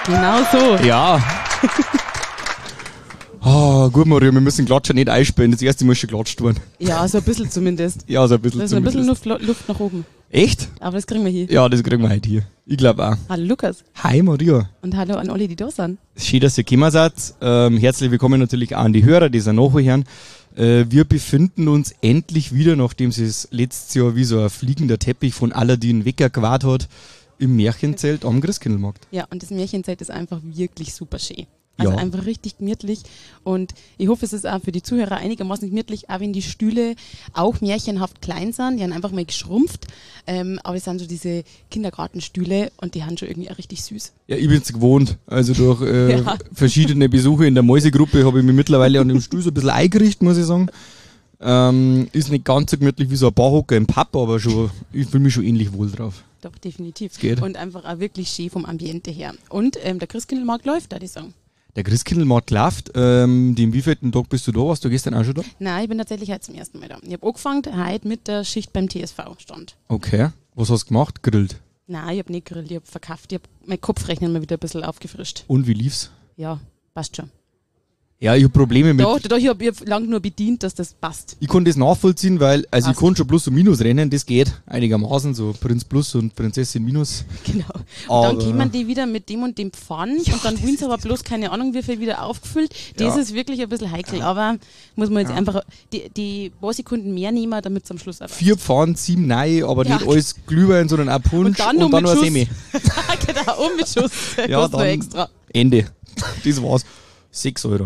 Genau so. Ja. Gut, Maria, wir müssen Klatscher nicht einspielen. Das erste muss schon klatscht werden. Ja, so ein bisschen zumindest. Ja, so ein bisschen Da ist ein bisschen zumindest. Luft nach oben. Echt? Aber das kriegen wir hier. Ja, das kriegen wir heute hier. Ich glaube auch. Hallo Lukas. Hi Maria. Und hallo an alle, die da sind. Schön, dass ihr gekommen seid. Herzlich willkommen natürlich auch an die Hörer, die es nachhören. Wir befinden uns endlich wieder, nachdem es das letztes Jahr wie so ein fliegender Teppich von Aladdin weggequart hat, im Märchenzelt am Christkindlmarkt. Ja, und das Märchenzelt ist einfach wirklich super schön. Also Ja. einfach richtig gemütlich und ich hoffe, es ist auch für die Zuhörer einigermaßen gemütlich, auch wenn die Stühle auch märchenhaft klein sind, die haben einfach mal geschrumpft, aber es sind so diese Kindergartenstühle und die haben schon irgendwie auch richtig süß. Ja, ich bin's gewohnt. Also durch Ja. verschiedene Besuche in der Mäusegruppe habe ich mich mittlerweile an dem Stuhl so ein bisschen eingerichtet, muss ich sagen. Ist nicht ganz so gemütlich wie so ein Barhocker im Pub, aber schon, ich fühle mich schon ähnlich wohl drauf. Doch, definitiv. geht. Und einfach auch wirklich schön vom Ambiente her. Und der Christkindlmarkt läuft, da die sagen. Der Christkindlmarkt läuft. Den wievielten Tag bist du da? Warst du gestern auch schon da? Nein, ich bin tatsächlich heute zum ersten Mal da. Ich habe angefangen heute mit der Schicht beim TSV-Stand. Okay. Was hast du gemacht? Grillt. Nein, ich habe nicht gegrillt, ich habe verkauft. Ich habe mein Kopfrechnen mal wieder ein bisschen aufgefrischt. Und wie lief's? Ja, passt schon. Ja, ich habe Probleme mit... Ich habe lang nur bedient, dass das passt. Ich konnte das nachvollziehen, weil, also ich Passt. konnte schon Plus und Minus rennen, das geht einigermaßen, so Prinz Plus und Prinzessin Minus. Genau. Und Aber- dann kämen die wieder mit dem und dem Pfann und dann wollen sie aber bloß keine Ahnung, wie viel wieder aufgefüllt. Das Ja. ist wirklich ein bisschen heikel, aber muss man jetzt einfach die paar Sekunden mehr nehmen, damit es am Schluss auch 4 Pfannen, 7 nein, aber Ja. nicht alles Glühwein, sondern auch Punsch und dann, noch mit noch ein Schuss. Semi. Genau, und mit Schuss. Ja, Kostet nur dann extra. Ende. Das war's. 6 Euro.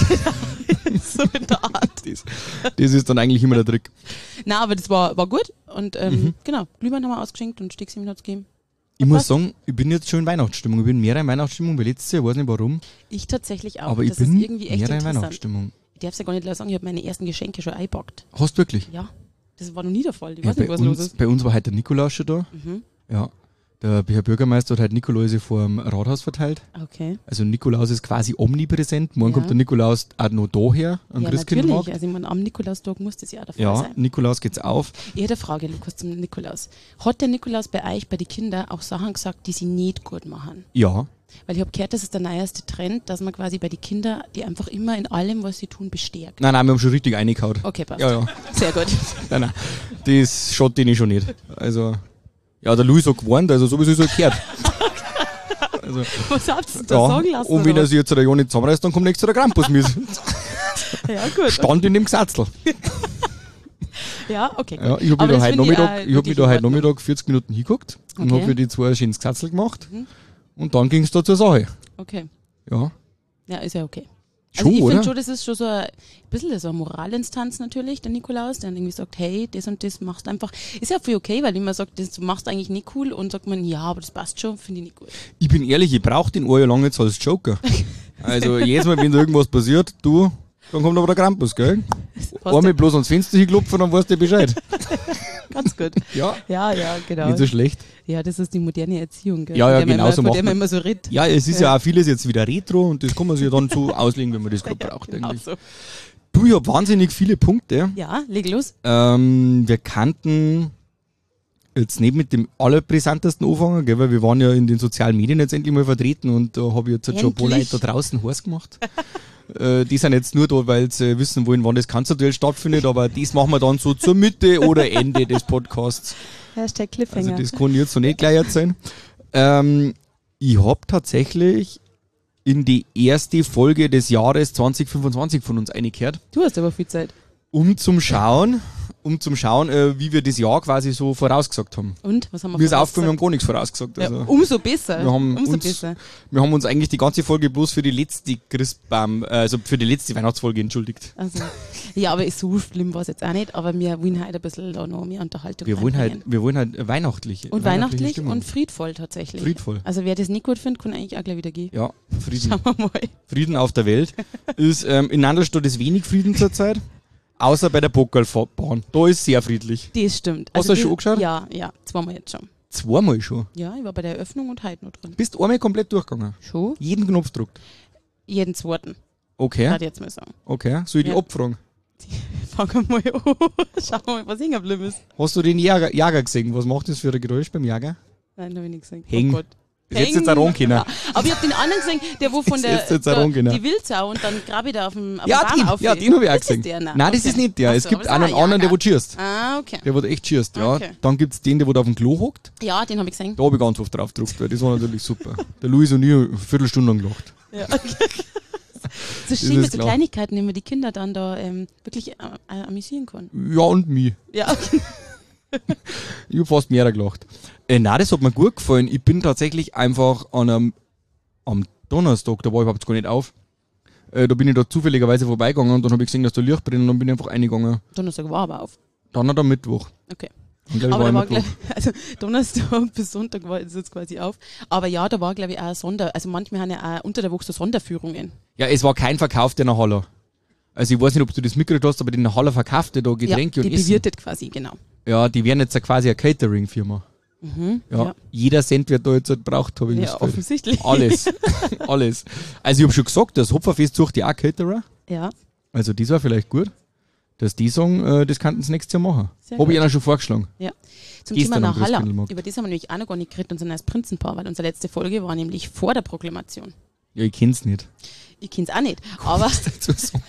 So in der Art. Das ist dann eigentlich immer der Trick. Nein, aber das war gut und genau, Glühwein haben wir ausgeschenkt und Steaksemi hat's gegeben. Ich muss passt. sagen, ich bin jetzt schon in Weihnachtsstimmung. Ich bin mehr in Weihnachtsstimmung wie letztes Jahr, ich weiß nicht warum. Ich tatsächlich auch. Aber ich das bin ist irgendwie echt mehr in interessant. Weihnachtsstimmung. Ich darf es ja gar nicht sagen, ich habe meine ersten Geschenke schon eingepackt. Hast du wirklich? Ja, das war noch nie der Fall. Ich Ja, weiß nicht, was los ist. bei uns war heute der Nikolaus schon da. Mhm. Ja. Der Herr Bürgermeister hat heute Nikoläuse vor dem Rathaus verteilt. Okay. Also Nikolaus ist quasi omnipräsent. Morgen Ja. kommt der Nikolaus auch noch daher, am Ja, natürlich. Christkindlmarkt. Also ich meine, am Nikolaustag muss das ja der Fall Ja, sein. Nikolaus geht's auf. Ich hätte eine Frage, Lukas, zum Nikolaus. Hat der Nikolaus bei euch, bei den Kindern, auch Sachen gesagt, die sie nicht gut machen? Ja. Weil ich habe gehört, das ist der neueste Trend, dass man quasi bei den Kindern, die einfach immer in allem, was sie tun, bestärkt. Nein, wir haben schon richtig reingehauen. Okay, passt. Ja, ja. Sehr gut. Nein. Das schaut den schon nicht. Also, ja, der Louis hat gewarnt, also sowieso so gehört. Also, Was habt ihr da sagen lassen? und wenn oder er sich jetzt der Jahr nicht zusammenreißt, dann kommt nächstes Jahr der Krampus mit. was? Ja, gut. Stand in dem Gesatzl. Ja, okay. Gut. Ja, ich habe Aber mich da das heute finde ich, Nachmittag, ich hab wirklich mich da heute in Ordnung. Nachmittag 40 Minuten hingeguckt und Okay. habe für die zwei ein schönes Gesatzl gemacht. Und dann ging es da zur Sache. Okay. Ja. Ja, ist ja okay. Schon, Also ich oder? finde schon, das ist schon so ein bisschen so eine Moralinstanz natürlich, der Nikolaus, der dann irgendwie sagt, hey, das und das machst du einfach. Ist ja viel okay, weil immer sagt, das machst du eigentlich nicht cool und sagt man, ja, aber das passt schon, finde ich nicht gut. Ich bin ehrlich, ich brauche den ein Jahr lang jetzt als Joker. Also jedes Mal, wenn da irgendwas passiert, du, dann kommt aber der Krampus, gell? Einmal bloß ans Fenster hinklopfen, dann weißt du Bescheid. Ganz gut. Ja. Ja, genau. Nicht so schlecht. Ja, das ist die moderne Erziehung, gell? Ja, ja, Von der man genau so immer, macht von der man man- immer so redet. Ja, es ist ja auch vieles jetzt wieder Retro und das kann man sich ja dann so auslegen, wenn man das gerade braucht. Genau Eigentlich. so. Du, ich hab wahnsinnig viele Punkte. Ja, leg los. Wir kannten jetzt nicht mit dem allerbrisantesten anfangen, gell, weil wir waren ja in den sozialen Medien jetzt endlich mal vertreten und da habe ich jetzt schon ein paar Endlich. Leute da draußen heiß gemacht. Die sind jetzt nur da, weil sie wissen wollen, wann das Kanzlerduell stattfindet, aber das machen wir dann so zur Mitte oder Ende des Podcasts. Hashtag Also Cliffhanger. das kann jetzt so nicht gleich erzählen. Ich habe tatsächlich in die erste Folge des Jahres 2025 von uns eingehört, Du hast aber viel Zeit. um zum Schauen, wie wir das Jahr quasi so vorausgesagt haben. Und? Was haben wir Mir ist vorausgesagt? aufgefallen, wir haben gar nichts vorausgesagt. Ja, Also, umso besser. wir haben umso uns- besser. wir haben uns eigentlich die ganze Folge bloß für die letzte für die letzte Weihnachtsfolge entschuldigt. Also, ja, aber so schlimm war es jetzt auch nicht, aber wir wollen halt ein bisschen da noch mehr Unterhaltung Wir wollen reinbringen. halt weihnachtliche. Und weihnachtliche weihnachtlich Stimmung. und friedvoll tatsächlich. Friedvoll. Also wer das nicht gut findet, kann eigentlich auch gleich wieder gehen. Ja, Frieden. Schauen wir mal. Frieden auf der Welt. Ist, in Nandelstadt ist wenig Frieden zurzeit. Außer bei der Bockerlbahn. Da ist sehr friedlich. Das stimmt. Hast du das schon angeschaut? Ja, zweimal jetzt schon. Zweimal schon. Ja, ich war bei der Eröffnung und heute noch drin. Bist einmal komplett durchgegangen. Schon? Jeden Knopf gedrückt. Jeden zweiten, Okay, würde ich jetzt mal sagen. okay. Soll ich die Ja. abfragen? Fangen wir mal an. Schauen wir mal, was hängen geblieben ist. Hast du den Jager gesehen? Was macht das für ein Geräusch beim Jager? Nein, habe ich nicht gesehen. Häng. Oh Gott. Das hättest du jetzt auch ran können. Ja. Aber ich hab den anderen gesehen, der wo von Das hättest du jetzt auch ran können. die Wildsau und dann grabe ich da auf dem Ja, Baum auf. den habe ich auch Das gesehen. ist der, Nein, okay. das ist nicht der. Ach Es so, gibt aber das einen ist anderen, der wo schießt. Ah, okay. Der wo echt schießt, ja. Okay. Dann gibt's den, der wo da auf dem Klo hockt. Ja, den habe ich gesehen. Da habe ich ganz oft drauf gedruckt, weil das war natürlich super. Der Luis und ich eine Viertelstunde lang gelacht. Ja, okay. So schön ist mit so klar. Kleinigkeiten, die man die Kinder dann da wirklich amüsieren kann. Ja, und mich. Ja, okay. Ich hab fast mehr gelacht. Nein, das hat mir gut gefallen. Ich bin tatsächlich einfach am Donnerstag, da war ich überhaupt gar nicht auf. Da bin ich da zufälligerweise vorbeigegangen und dann habe ich gesehen, dass da Licht brennt und dann bin ich einfach reingegangen. Donnerstag war aber auf. Dann hat er Mittwoch. Okay. Und glaub ich, Aber da war, Mittwoch. also Donnerstag bis Sonntag war es jetzt quasi auf. Aber ja, da war, glaube ich, auch also manchmal haben ja auch unter der Woche so Sonderführungen. Ja, es war kein Verkauf der nach Haller. Also ich weiß nicht, ob du das mitgekriegt hast, aber die nach Haller verkaufte da Getränke Ja, die und Essen. bewirtet quasi, genau. Ja, die werden jetzt ja quasi eine Catering-Firma. Ja, Ja. jeder Cent wird da jetzt halt braucht, habe ich Ja, das Gefühl. offensichtlich. Alles. Alles. Also ich habe schon gesagt, das Hopferfest sucht die auch Caterer. Ja, Also das war vielleicht gut, dass die sagen, das könnten sie nächstes Jahr machen. Sehr Habe ich gut. ihnen schon vorgeschlagen. ja. Zum Gestern Thema am nach Haller. Großkindlmarkt. Über das haben wir nämlich auch noch gar nicht geredet, unser neues Prinzenpaar, weil unsere letzte Folge war nämlich vor der Proklamation. Ja, ich kenn's nicht. Ich kenn's auch nicht, aber, Dazu sagen.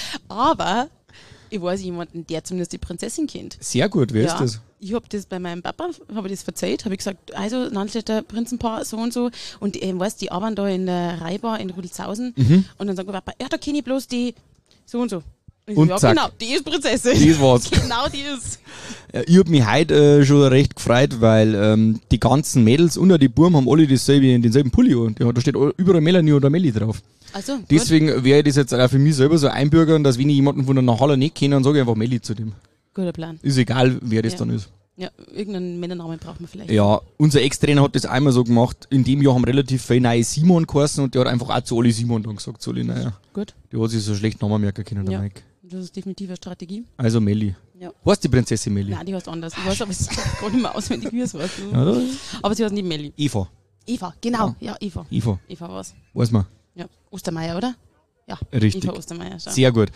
aber ich weiß jemanden, der zumindest die Prinzessin kennt. Sehr gut, wer ist das? Ich habe das bei meinem Papa, habe ich das erzählt, habe ich gesagt, also Landstädter Prinzenpaar so und so und weißt, die arbeiten da in der Reibar in Rudolzhausen und dann sagt mein Papa, ja, da kenne ich bloß die so und so. Ich Und so, ja, zack. genau, die ist Prinzessin. Das war's. Genau die ist. Ich hab mich heute schon recht gefreut, weil die ganzen Mädels und auch die Buben haben alle denselben Pulli an. Da steht überall Melanie oder Melli drauf. Also, gut. Deswegen wäre ich das jetzt auch für mich selber so einbürgern, dass wenn ich jemanden von der Nachhaller nicht kenne, dann sage ich einfach Melli zu dem. Guter Plan. Ist egal, wer das Ja. dann ist. Ja, irgendeinen Männernamen braucht man vielleicht. Ja, unser Ex-Trainer hat das einmal so gemacht. In dem Jahr haben relativ viele neue Simon geheißen und der hat einfach auch zu alle Simon dann gesagt, zu alle neue. Gut, Der hat sich so schlecht Namen merken können, der Ja. Mike. das ist definitiv eine Strategie. Also Melli. Ja. Heißt die Prinzessin Melli? Nein, die heißt anders. Ich weiß aber es gar nicht mehr auswendig, wie es war. Ja, da- Aber sie heißt nicht Melli. Eva. Eva, genau. Ja, Eva. Eva. Eva war's. Weiß man. Ja, Ostermeier, oder? Ja, Richtig. Eva Ostermeier. Schau. Sehr gut.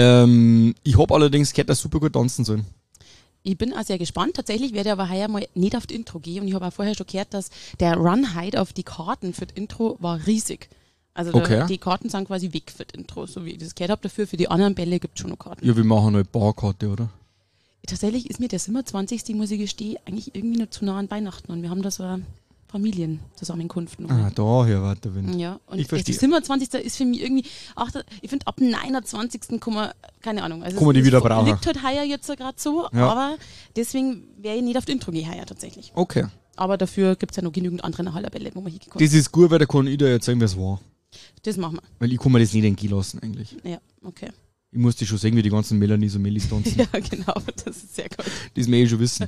Ich hab allerdings gehört, dass super gut tanzen sollen. Ich bin auch sehr gespannt. Tatsächlich werde ich aber heuer mal nicht auf das Intro gehen. Und ich habe auch vorher schon gehört, dass der Run heute auf die Karten für das Intro war riesig. Also Okay. die Karten sind quasi weg für das Intro, so wie ich das gehört habe. Dafür für die anderen Bälle gibt es schon noch Karten. Ja, wir machen eine Barkarte, oder? Tatsächlich ist mir der 27. muss ich gestehen, eigentlich irgendwie noch zu nah an Weihnachten. Und wir haben da so eine Familienzusammenkunft noch. Ah, daher war der Wind. Ja, und Ich verstehe. der 27. ist für mich irgendwie, ich finde ab dem 29. kann man, keine Ahnung. Also Kann man es die wieder ist- brauchen. liegt halt heuer jetzt so gerade so, Ja. aber deswegen wäre ich nicht auf das Intro gehen heuer tatsächlich. Okay. Aber dafür gibt es ja noch genügend andere Nachhallerbälle, wo man hingekommen Das ist gut, weil da kann ich dir erzählen, wer es war. Das machen Weil ich kann mir das nicht entgehen lassen, eigentlich. wir. Ja, okay. Ich musste schon sehen, wie die ganzen Melanies und Mellis tanzen. Ja, genau, das ist sehr gut. Das möchte ich schon wissen.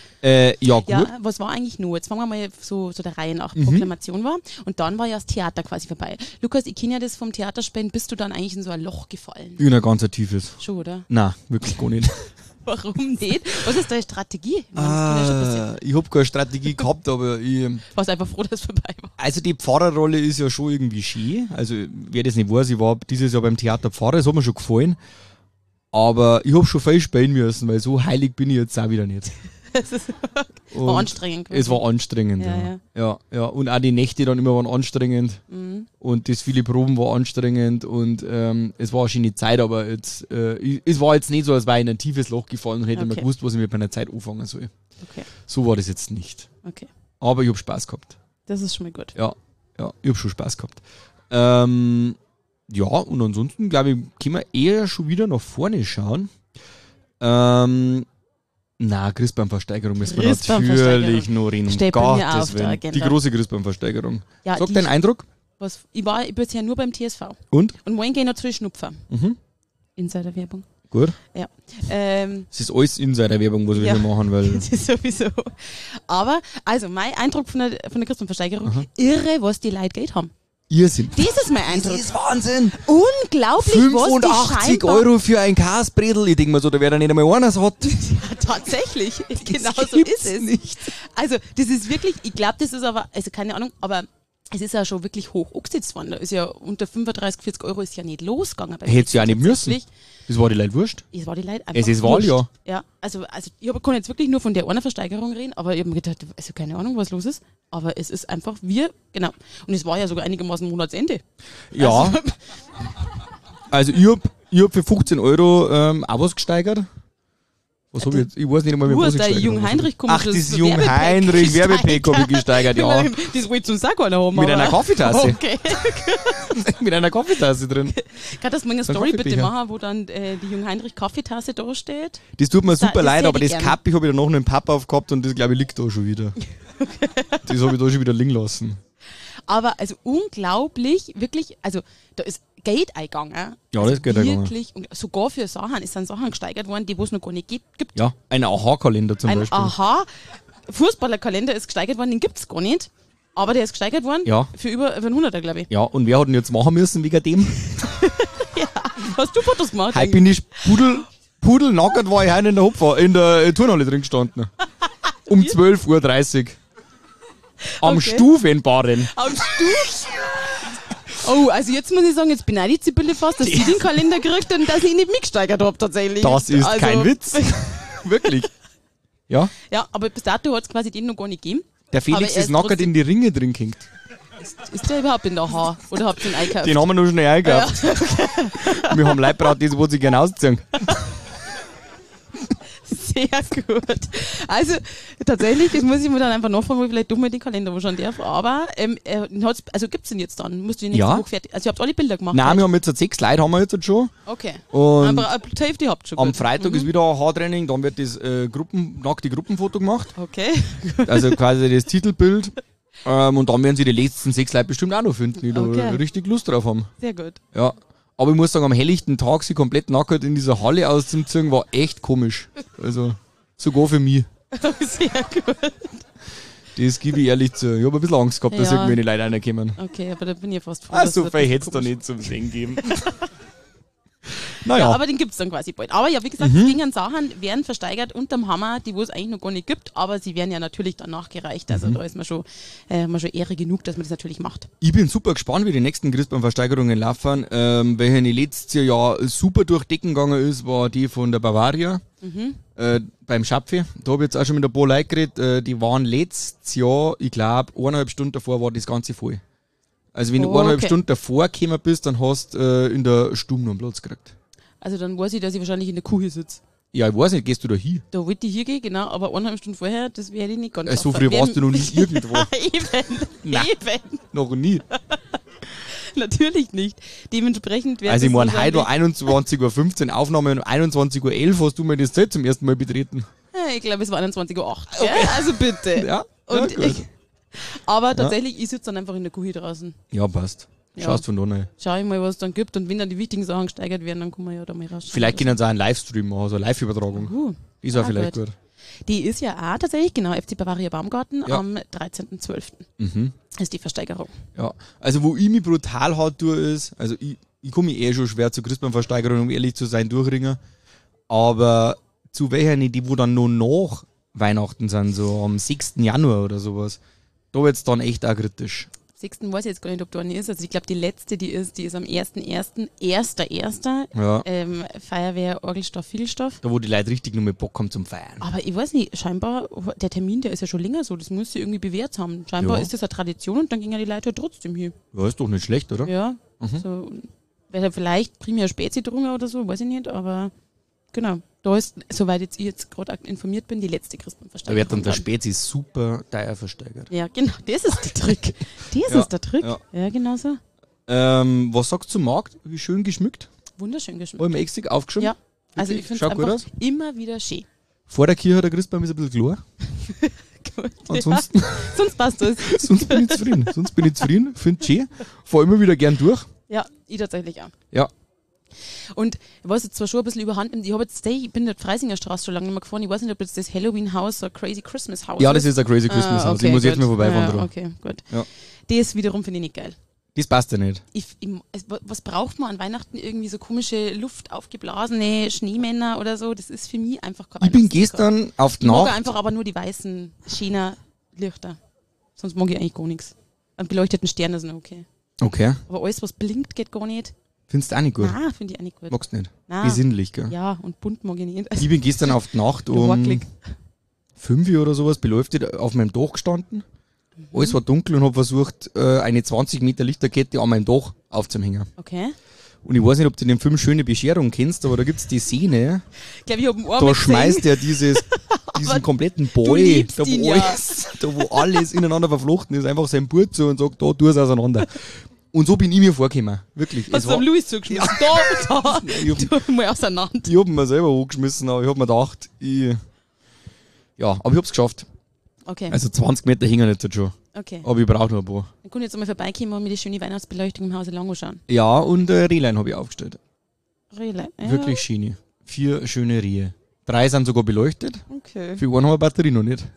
Ja, gut. Ja, was war eigentlich noch? Jetzt fangen wir mal so der Reihe nach. Mhm. Proklamation war und dann war ja das Theater quasi vorbei. Lukas, ich kenne ja das vom Theaterspielen, bist du dann eigentlich in so ein Loch gefallen? In ein ganz tiefes. Schon, oder? Nein, wirklich gar nicht. Warum nicht? Was ist deine Strategie? Ich meine, das kann ja schon passieren. Ich habe keine Strategie gehabt, aber ich... Warst einfach froh, dass es vorbei war. Also die Pfarrerrolle ist ja schon irgendwie schön. Also wer das nicht weiß, ich war dieses Jahr beim Theater Pfarrer, das hat mir schon gefallen. Aber ich habe schon viel spielen müssen, weil so heilig bin ich jetzt auch wieder nicht. War Und anstrengend. es war anstrengend, Ja, ja. Und auch die Nächte dann immer waren anstrengend. Mhm. Und das viele Proben war anstrengend und es war eine schöne Zeit, aber jetzt, es war jetzt nicht so, als wäre ich in ein tiefes Loch gefallen und hätte mir Okay. gewusst, was ich mit meiner Zeit anfangen soll. Okay, So war das jetzt nicht. okay. Aber ich habe Spaß gehabt. Das ist schon mal gut. Ja, ich habe schon Spaß gehabt. Ja, und ansonsten, glaube ich, können wir eher schon wieder nach vorne schauen. Christbaumversteigerung müssen wir Christbaumversteigerung. natürlich noch reden. Steht bei mir auf der Willen. Agenda. Die große Christbaumversteigerung. Ja, Sag deinen Eindruck. ich war bisher nur beim TSV. Und? Und morgen gehe ich noch zu den Schnupfer. Mhm. Insider-Werbung. Gut. Ja. Es ist alles Insider-Werbung, was wir Ja. hier machen, weil Das ist sowieso. Aber, also, mein Eindruck von der Christbaumversteigerung, irre, was die Leute Geld haben. Irrsinn. Das ist mein Eindruck. Das ist Wahnsinn. Unglaublich, was 85 die scheinbar... Euro für ein Kasbredel. Ich denke mal so, da wäre da nicht einmal einer hat. Ja, tatsächlich. Genau so gibt's ist es. nicht. Also, das ist wirklich, ich glaube, das ist aber, also keine Ahnung, aber es ist ja schon wirklich hoch angesetzt worden. Da ist ja unter 35, 40 Euro ist ja nicht losgegangen. Hättest du ja auch nicht müssen. Das war die Leute wurscht. Es war die Leute einfach Es ist Wahljahr. Ja, also kann jetzt wirklich nur von der einer Versteigerung reden, aber ich habe mir gedacht, also keine Ahnung, was los ist. Aber es ist einfach genau. Und es war ja sogar einigermaßen Monatsende. Ja. Also ich hab für 15 Euro auch was gesteigert. Was hab ich jetzt? Ich weiß nicht einmal, Du was hast ich da gesteigert Jung habe. Heinrich Ach, das Jung Heinrich Werbepack habe ich gesteigert, ja. Das wollte ich sagen haben. Mit einer Kaffeetasse. Okay. Mit einer Kaffeetasse drin. Kann das mal eine So ein Story bitte Kaffeebecher. machen, wo dann die Jung Heinrich Kaffeetasse da steht? Das tut mir super das leid, hätte aber ich das gern. Kappi habe ich dann noch einen Papa aufgehabt und das, glaube ich, liegt da schon wieder. Das habe ich da schon wieder liegen lassen. Aber also unglaublich, wirklich, also da ist Geld eingegangen. Ja, also das geht eingegangen. wirklich, und sogar für Sachen, es sind Sachen gesteigert worden, die es noch gar nicht gibt. Ja, ein Aha-Kalender zum Ein Beispiel. Fußballerkalender ist gesteigert worden, den gibt es gar nicht. Aber der ist gesteigert worden Ja. für über 100er, glaube ich. Ja, und wer hat ihn jetzt machen müssen wegen dem? Hast du Fotos gemacht? Heute bin ich pudelnackert, war ich heute in der Turnhalle drin gestanden. Um 12.30 Uhr. Am Okay. Stufenbaren. Am Stuhl? Oh, also jetzt muss ich sagen, jetzt beneide ich Sibylle fast, dass sie den Kalender kriegt und dass ich ihn nicht mitgesteigert habe tatsächlich. Das ist also, kein Witz. Wirklich. Ja, Ja, aber bis dato hat es quasi den noch gar nicht gegeben. der Felix Aber er ist ist nackert trotzdem- in die Ringe drin gehängt. Ist der überhaupt in der Haar? Oder habt ihr ihn eingekauft? Den haben wir noch schnell eingekauft. Wir haben Leute braucht, die sich gerne ausziehen. Sehr gut. Also tatsächlich, das muss ich mir dann einfach nachfragen, wo ich vielleicht doch mal den Kalender wahrscheinlich darf. Aber also gibt's den jetzt dann? Musst du den nächste Ja. Woche fertig? Also ihr habt alle Bilder gemacht? Nein, halt? wir haben jetzt 6 Leute haben wir jetzt schon. Okay. Und Aber die Hälfte habt ihr schon. am gut. Freitag ist wieder ein Haartraining, dann wird das nackte Gruppenfoto gemacht. Okay. Also quasi das Titelbild. Und dann werden sie die letzten 6 Leute bestimmt auch noch finden, die Okay. da richtig Lust drauf haben. Sehr gut. Ja. Aber ich muss sagen, am helllichten Tag sie komplett nackert in dieser Halle auszuziehen, war echt komisch. Also, sogar für mich. Sehr gut. Das gebe ich ehrlich zu. Ich habe ein bisschen Angst gehabt, dass Ja. irgendwelche Leute reinkommen. Okay, aber da bin ich fast froh. Ah, dass so das viel nicht hätte es da komisch- nicht zum Sehen geben. Ja, naja, aber den gibt's dann quasi bald. Aber ja, wie gesagt, Mhm. es gingen Sachen, werden versteigert unterm Hammer, die wo es eigentlich noch gar nicht gibt, aber sie werden ja natürlich dann nachgereicht. Mhm. Also da ist man schon Ehre genug, dass man das natürlich macht. ich bin super gespannt, wie die nächsten Christbaum-Versteigerungen laufen. Welche letztes Jahr super durch Decken gegangen ist, war die von der Bavaria. Beim Schapfe. Da habe ich jetzt auch schon mit ein paar Leuten geredet. Die waren letztes Jahr, ich glaube, 1,5 Stunden davor war das Ganze voll. Also wenn du Oh, 1,5 okay. Stunden davor gekommen bist, dann hast du in der Stube noch einen Platz gekriegt. Also dann weiß ich, dass ich wahrscheinlich in der Küche sitze. Ja, ich weiß nicht, gehst du da hin? Da wollte ich hier gehen, genau, aber 1,5 Stunden vorher, das werde ich nicht ganz So schaffen. früh warst du noch nie irgendwo. Eben, Nein. eben. Noch nie. Natürlich nicht. Dementsprechend wäre Also ich das meine, heute war wahrscheinlich- 21.15 Uhr Aufnahme und 21.11 Uhr hast du mir das Zelt zum ersten Mal betreten. Ja, ich glaube, es war 21:08 Uhr. Okay. Also bitte. Ja, Und ja, gut. aber tatsächlich, ich sitze dann einfach in der Küche draußen. Ja, passt. Ja. Schaust von da rein. Schau ich mal, was es dann gibt. Und wenn dann die wichtigen Sachen gesteigert werden, dann kann man ja da mal raus. Vielleicht können sie auch einen Livestream machen, so eine Live-Übertragung. Ist auch Ah, vielleicht gut. gut. Die ist ja auch tatsächlich, genau, FC Bavaria Baumgarten Ja. am 13.12. Mhm. ist die Versteigerung. Ja, also wo ich mich brutal hart tue ist, also ich komme mich schon schwer zur Christbaumversteigerung, um ehrlich zu sein, durchringen. Aber zu welchen, die wo dann noch nach Weihnachten sind, so am 6. Januar oder sowas, da wird's dann echt auch kritisch. 6. weiß ich jetzt gar nicht, ob da eine ist. Also ich glaube, die letzte, die ist am 1.1., 1.1. Ja. Feuerwehr, Orgelstoff, Vielstoff. Da wo die Leute richtig nur mit Bock haben zum Feiern. Aber ich weiß nicht, scheinbar, der Termin, der ist ja schon länger so, das muss sie irgendwie bewährt haben. Scheinbar Ja. ist das eine Tradition und dann gingen die Leute ja trotzdem hier. Ja, ist doch nicht schlecht, oder? Ja, so, wäre vielleicht primär Spezi drungen oder so, weiß ich nicht, aber genau. Da ist, soweit ich jetzt gerade informiert bin, die letzte Da Christbaumversteigerung. wird dann der dran. Spezi super teuer versteigert. Ja, genau, das ist der Trick. Das Ja, ist der Trick. ja. Ja, genau so. Was sagst du zum Markt? Wie schön geschmückt? Wunderschön geschmückt. Habe ich mir extra aufgeschrieben? Ja, also Wirklich? ich finde es Schaut gut einfach aus. immer wieder schön. Vor der Kirche der Christbaum ist ein bisschen klar. Gut. Ansonsten, Sonst passt das. sonst bin ich zufrieden. Finde es schön. Fahr immer wieder gern durch. Ja, ich tatsächlich auch. Ja. Und ich weiß jetzt zwar schon ein bisschen überhand, ich bin in der Freisinger Straße schon lange nicht mehr gefahren. Ich weiß nicht, ob jetzt das Halloween-Haus so ein Crazy Christmas Haus Ja, das ist ein Crazy Christmas Haus. Ich muss jetzt mal vorbeifahren ja, drauf. okay, gut. Ja. Das wiederum finde ich nicht geil. Das passt ja nicht. Was braucht man an Weihnachten? Irgendwie so komische Luft aufgeblasene Schneemänner oder so? Das ist für mich einfach kein Ich bin Weihnachtsdekor. gestern auf die Ich mag Nacht. einfach aber nur die weißen Schiener Lichter. Sonst mag ich eigentlich gar nichts. An beleuchteten Sternen ist noch okay. Okay. Aber alles, was blinkt, geht gar nicht. Findest du auch nicht gut? Nein, finde ich auch nicht gut. Magst du nicht? Nein. Besinnlich, gell? Ja, und bunt mag ich nicht. Ich bin gestern auf die Nacht um Wackelig. 5 Uhr oder sowas beleuchtet auf meinem Dach gestanden. Alles war dunkel und habe versucht, eine 20 Meter Lichterkette an meinem Dach aufzuhängen. Okay. Und ich weiß nicht, ob du den Film Schöne Bescherung kennst, aber da gibt's die Szene, Ich glaube, ich habe einen Ohr da schmeißt er diesen kompletten Boy, liebst da wo, ihn ja. alles, da wo alles ineinander verflochten ist, einfach sein Burt zu und sagt, da tu es auseinander. Und so bin ich mir vorgekommen. Wirklich. Hast du am Louis zugeschmissen? Da, Ich du mal auseinander. hab ihn mir selber hochgeschmissen, aber ich hab mir gedacht, aber ich hab's geschafft. Okay, Also 20 Meter hängen jetzt schon. okay. Aber ich brauche noch ein paar. Dann kann ich jetzt einmal vorbeikommen und mir die schöne Weihnachtsbeleuchtung im Hause lang anschauen. Ja, und Rehlein habe ich aufgestellt. Rehlein. Ja. Wirklich schöne. 4 schöne Rehe. 3 sind sogar beleuchtet. Okay. Für einen haben wir Batterie noch nicht.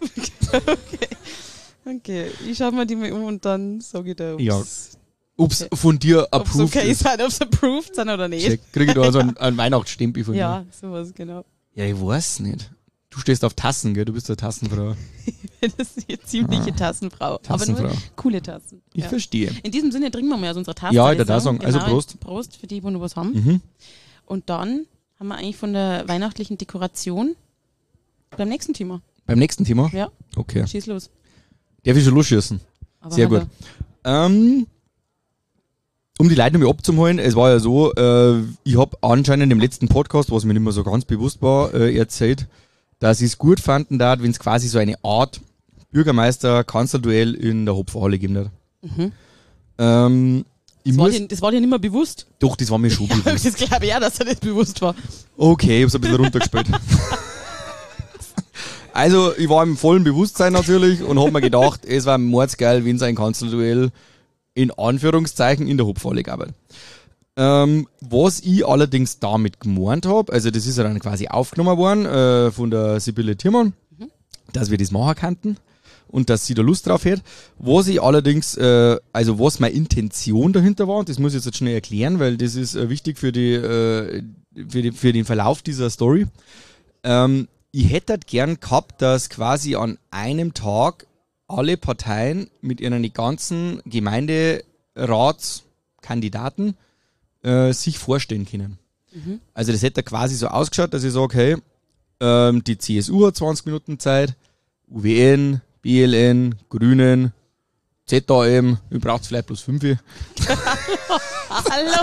Okay, ich schau mir die mal um und dann sage ich dir, Ob's Okay. von dir ob's approved okay ist. sind, ob's approved sind oder nicht. Check. Krieg ich da also einen Weihnachtsstempel von dir? Ja, sowas, genau. Ja, ich weiß nicht. Du stehst auf Tassen, gell? Du bist eine Tassenfrau. Das ist eine ziemliche Tassenfrau. Aber Tassenfrau. nur coole Tassen. Ich Ja. verstehe. In diesem Sinne trinken wir mal aus unserer Tasse. Ja, würde ich darf sagen. Also Prost. Prost für die, die noch was haben. Mhm. Und dann haben wir eigentlich von der weihnachtlichen Dekoration beim nächsten Thema. Beim nächsten Thema? Ja, Okay. schieß los. Darf ich schon losschießen? Aber Sehr hallo. gut. Um die Leute noch mal abzuholen, es war ja so, ich habe anscheinend im letzten Podcast, was mir nicht mehr so ganz bewusst war, erzählt, dass ich es gut fanden darf, wenn es quasi so eine Art Bürgermeister-Kanzlerduell in der Hopferhalle geben wird. Ich Das war dir nicht mehr bewusst? doch, das war mir schon bewusst. Das glaube ich auch, dass er das bewusst war. Okay, ich hab's ein bisschen runtergespielt. Also, ich war im vollen Bewusstsein natürlich und hab mir gedacht, es war mordsgeil, wenn es ein Kanzlerduell in Anführungszeichen in der Hopferhalle gab. Was ich allerdings damit gemeint habe, also das ist ja dann quasi aufgenommen worden von der Sibylle Thiermann, dass wir das machen könnten und dass sie da Lust drauf hat. Was ich allerdings, also was meine Intention dahinter war, und das muss ich jetzt schnell erklären, weil das ist wichtig für den Verlauf dieser Story. Ich hätte halt gern gehabt, dass quasi an einem Tag alle Parteien mit ihren ganzen Gemeinderatskandidaten sich vorstellen können. Also das hätte quasi so ausgeschaut, dass ich sage, hey, die CSU hat 20 Minuten Zeit, UWN, BLN, Grünen, ZAM, ich brauche vielleicht bloß 5. Hallo.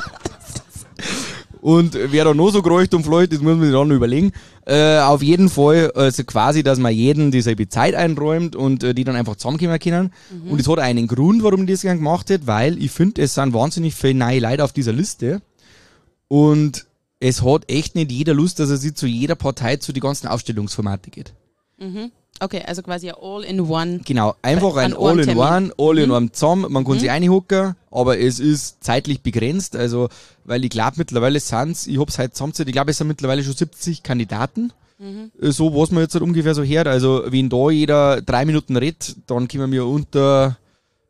Und wer da noch so geräucht und fleucht, das muss man sich dann noch überlegen. Auf jeden Fall, also quasi, dass man jeden dieselbe Zeit einräumt und die dann einfach zusammenkommen können. Und es hat einen Grund, warum ich das gern gemacht hat, weil ich finde, es sind wahnsinnig viele neue Leute auf dieser Liste. Und es hat echt nicht jeder Lust, dass er sich zu jeder Partei zu die ganzen Aufstellungsformate geht. Okay, also quasi ein All-in-One. Genau, einfach ein An einem All-in-One, All-in-One zusammen, man kann sich reinhocken, aber es ist zeitlich begrenzt, also, weil ich glaube mittlerweile sind's, ich hab's heute zusammengezählt, ich glaube es sind mittlerweile schon 70 Kandidaten, so was man jetzt halt ungefähr so hört, also wenn da jeder 3 Minuten redet, dann kommen wir unter,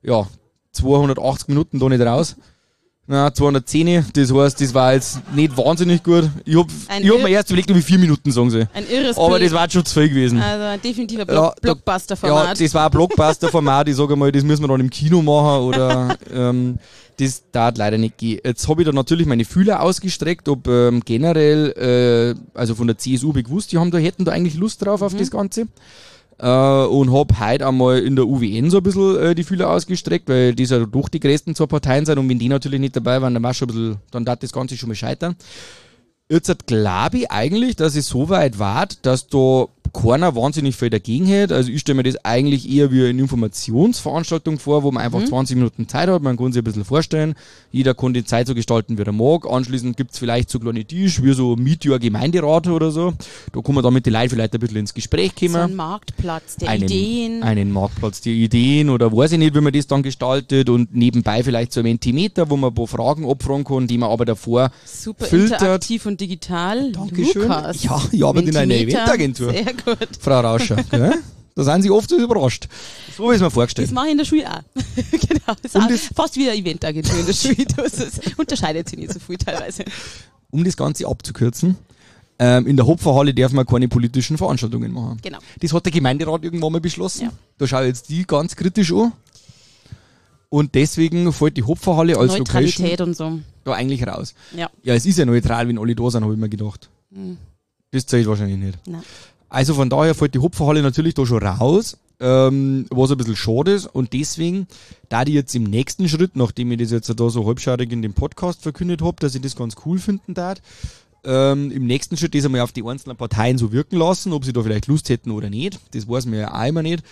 280 Minuten da nicht raus. Na, 210, das heißt, das war jetzt nicht wahnsinnig gut. Ich hab mir erst überlegt, ob ich 4 Minuten sagen soll. Ein irres Aber Bild. das war schon zu viel gewesen. Also ein definitiver Ja, Blockbuster-Format. Ja, das war ein Blockbuster-Format. Ich sage mal, das müssen wir dann im Kino machen oder das darf leider nicht gehen. Jetzt habe ich da natürlich meine Fühler ausgestreckt, ob generell, also von der CSU gewusst, die hätten da eigentlich Lust drauf auf das Ganze. Und hab heute einmal in der UWN so ein bisschen die Fühler ausgestreckt, weil die ja doch die größten 2 Parteien sind und wenn die natürlich nicht dabei waren, dann war schon ein bisschen, dann darf das Ganze schon mal scheitern. Jetzt glaube ich eigentlich, dass es so weit war, dass da keiner wahnsinnig viel dagegen hätte. Also ich stelle mir das eigentlich eher wie eine Informationsveranstaltung vor, wo man einfach 20 Minuten Zeit hat, man kann sich ein bisschen vorstellen, jeder kann die Zeit so gestalten, wie er mag. Anschließend gibt's vielleicht so kleine Tisch, wie so Meet Your Gemeinderat oder so. Da kann man dann mit den Leuten vielleicht ein bisschen ins Gespräch kommen. So ein Marktplatz der Ideen. Einen Marktplatz der Ideen oder weiß ich nicht, wie man das dann gestaltet und nebenbei vielleicht so ein Mentimeter, wo man ein paar Fragen abfragen kann, die man aber davor Super filtert. interaktiv und digital. Dankeschön. Lukas. Ja, ich arbeite in einer Mentimeter. Eventagentur. Sehr gut. Frau Rauscher, gell? Da sind sie oft so überrascht. So wie es mir vorgestellt. Das mache ich in der Schule auch. Genau. Das ist Und auch das- fast wie eine Eventagentur in der Schule. Das unterscheidet sich nicht so viel teilweise. Um das Ganze abzukürzen, in der Hopferhalle darf man keine politischen Veranstaltungen machen. Genau. Das hat der Gemeinderat irgendwann mal beschlossen. Ja. Da schaue ich jetzt die ganz kritisch an. Und deswegen fällt die Hopferhalle als Neutralität Location und so. da eigentlich raus. Ja. Ja, es ist ja neutral, wenn alle da sind, habe ich mir gedacht. Das zählt wahrscheinlich nicht. Nein. Also von daher fällt die Hopferhalle natürlich da schon raus, was ein bisschen schade ist. Und deswegen, da die jetzt im nächsten Schritt, nachdem ich das jetzt da so halbscharig in dem Podcast verkündet habe, dass ich das ganz cool finden darf, im nächsten Schritt das einmal auf die einzelnen Parteien so wirken lassen, ob sie da vielleicht Lust hätten oder nicht. Das weiß mir ja auch immer nicht.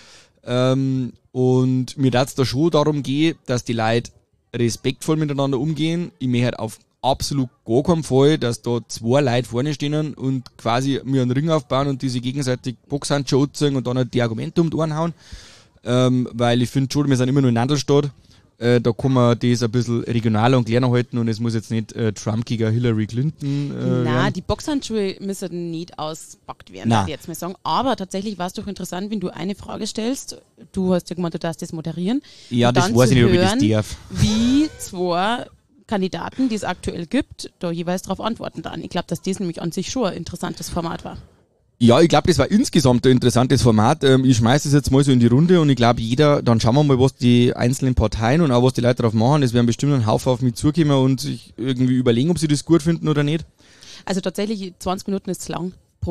Und mir darf es da schon darum gehen, dass die Leute respektvoll miteinander umgehen. Ich möchte halt auf absolut gar keinen Fall, dass da zwei Leute vorne stehen und quasi mir einen Ring aufbauen und die sich gegenseitig Boxhandschuhe anziehen und dann halt die Argumente um die Ohren hauen. Weil ich finde schon, wir sind immer nur in Nadelstadt. Da kann man das ein bisschen regionaler und kleiner halten und es muss jetzt nicht Trump gegen Hillary Clinton Nein, die Boxhandschuhe müssen nicht auspackt werden, würde ich jetzt mal sagen. Aber tatsächlich war es doch interessant, wenn du eine Frage stellst. Du hast ja gemeint, du darfst das moderieren. Ja, das weiß ich nicht, ob ich das darf. Wie zwei Kandidaten, die es aktuell gibt, da jeweils darauf antworten dann. Ich glaube, dass das nämlich an sich schon ein interessantes Format war. Ja, ich glaube, das war insgesamt ein interessantes Format. Ich schmeiße es jetzt mal so in die Runde und ich glaube, dann schauen wir mal, was die einzelnen Parteien und auch was die Leute drauf machen. Es werden bestimmt ein Haufen auf mich zukommen und sich irgendwie überlegen, ob sie das gut finden oder nicht. Also tatsächlich, 20 Minuten ist zu lang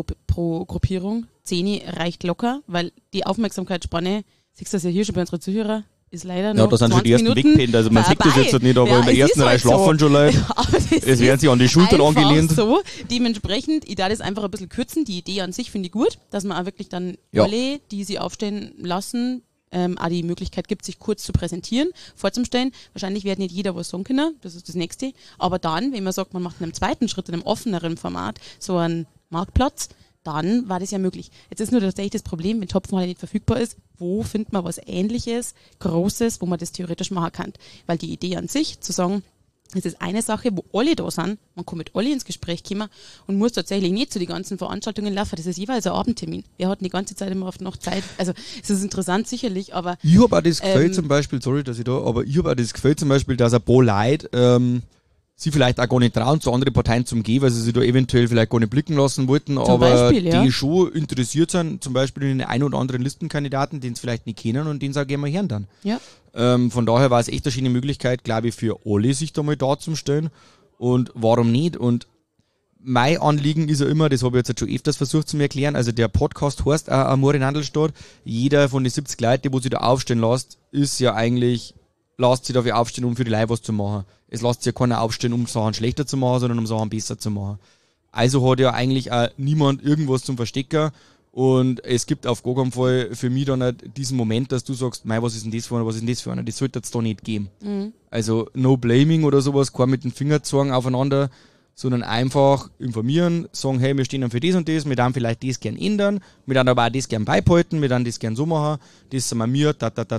pro Gruppierung. 10 reicht locker, weil die Aufmerksamkeitsspanne, siehst du das ja hier schon bei unseren Zuhörern, ist leider noch ja, da sind schon die ersten Minuten weggepennt, also man sieht das jetzt nicht, aber in der ersten Reihe schlafen schon Leute. Es werden sich an die Schultern angelehnt. So, dementsprechend, ich darf das einfach ein bisschen kürzen. Die Idee an sich finde ich gut, dass man auch wirklich dann alle, die sie aufstehen lassen, auch die Möglichkeit gibt, sich kurz zu präsentieren, vorzustellen. Wahrscheinlich wird nicht jeder was sagen können, das ist das Nächste. Aber dann, wenn man sagt, man macht in einem zweiten Schritt, in einem offeneren Format, so einen Marktplatz, dann war das ja möglich. Jetzt ist nur tatsächlich das Problem, wenn Topfenhalle nicht verfügbar ist, wo findet man was Ähnliches, Großes, wo man das theoretisch machen kann. Weil die Idee an sich, zu sagen, es ist eine Sache, wo alle da sind, man kann mit alle ins Gespräch kommen und muss tatsächlich nicht zu den ganzen Veranstaltungen laufen. Das ist jeweils ein Abendtermin. Wir hatten die ganze Zeit immer oft noch Zeit. Also es ist interessant sicherlich, aber... Ich habe auch das Gefühl zum Beispiel, sorry, dass ich da, aber ich habe auch das Gefühl zum Beispiel, dass ein paar Leute sie vielleicht auch gar nicht trauen, zu anderen Parteien zum gehen, weil sie sich da eventuell vielleicht gar nicht blicken lassen wollten, aber Beispiel, die schon interessiert sind, zum Beispiel in den einen oder anderen Listenkandidaten, den sie vielleicht nicht kennen und den sie auch gerne mal hören dann. Ja. Von daher war es echt eine schöne Möglichkeit, glaube ich, für alle sich da mal darzustellen und warum nicht? Und mein Anliegen ist ja immer, das habe ich jetzt schon öfters versucht zu mir erklären, also der Podcast heißt auch Amore in Nadelstadt, jeder von den 70 Leuten, die sich da aufstehen lässt, ist ja eigentlich, lasst sich dafür aufstehen, um für die Leute was zu machen. Es lässt sich ja keiner aufstehen, um Sachen schlechter zu machen, sondern um Sachen besser zu machen. Also hat ja eigentlich auch niemand irgendwas zum Verstecken und es gibt auf gar keinen Fall für mich dann nicht diesen Moment, dass du sagst, mei, was ist denn das für einer, was ist denn das für einer? Das sollte es da nicht geben. Mhm. Also no blaming oder sowas, kein mit den Fingern zeigen aufeinander, sondern einfach informieren, sagen, hey, wir stehen dann für das und das, wir dann vielleicht das gern ändern, wir dann aber auch das gern beibehalten, wir dann das gern so machen, das sind wir,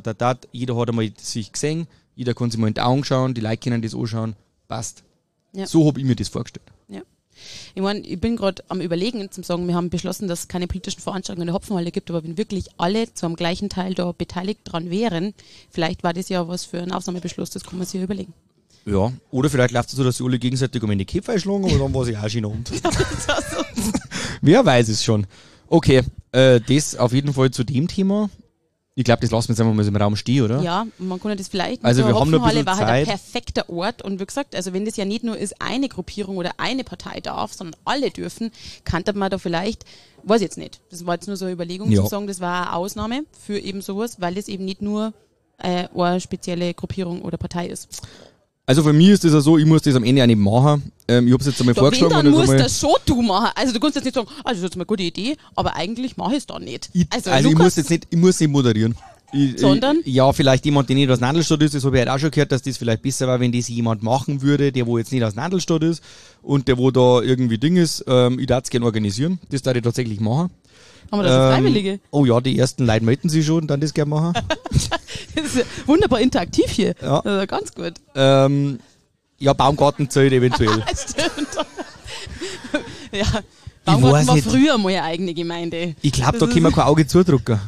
jeder hat einmal sich gesehen, jeder kann sich mal in die Augen schauen, die Leute können das anschauen, passt. Ja. So habe ich mir das vorgestellt. Ja. Ich meine, ich bin gerade am Überlegen, zum sagen, wir haben beschlossen, dass es keine politischen Veranstaltungen in der Hopfenhalle gibt, aber wenn wirklich alle zu einem gleichen Teil da beteiligt dran wären, vielleicht war das ja was für einen Ausnahmebeschluss, das kann man sich ja überlegen. Ja, oder vielleicht läuft es so, dass sie alle gegenseitig um in die Köpfe einschlagen, aber dann war sie auch schön Abend. Wer weiß es schon. Okay, das auf jeden Fall zu dem Thema. Ich glaube, das lassen wir jetzt einfach mal so im Raum stehen, oder? Ja, man kann ja das vielleicht. Also wir haben noch ein bisschen war Zeit. Halt ein perfekter Ort und wie gesagt, also wenn das ja nicht nur ist, eine Gruppierung oder eine Partei darf, sondern alle dürfen, kann man da vielleicht, weiß ich jetzt nicht, das war jetzt nur so eine Überlegung zu sagen, das war eine Ausnahme für eben sowas, weil das eben nicht nur eine spezielle Gruppierung oder Partei ist. Also für mich ist das ja so, ich muss das am Ende auch nicht machen. Ich habe es jetzt einmal vorgeschlagen. Wenn, dann musst du das schon du machen. Also du kannst jetzt nicht sagen, das ist jetzt mal eine gute Idee, aber eigentlich mache ich es dann nicht. Also ich muss nicht moderieren. Sondern? Ja, vielleicht jemand, der nicht aus Nadelstadt ist, das habe ich halt auch schon gehört, dass das vielleicht besser war, wenn das jemand machen würde, der wo jetzt nicht aus Nadelstadt ist und der wo da irgendwie Ding ist. Ich darf es gerne organisieren, das darf ich tatsächlich machen. Haben wir das als Freiwillige? Oh ja, die ersten Leute melden sich schon und dann das gerne machen. Das ist wunderbar interaktiv hier. Ja. Ganz gut. Ja, Baumgartenzelt eventuell. Stimmt. Ja, Baumgarten war früher mal eine eigene Gemeinde. Ich glaube, da können wir kein Auge zudrücken.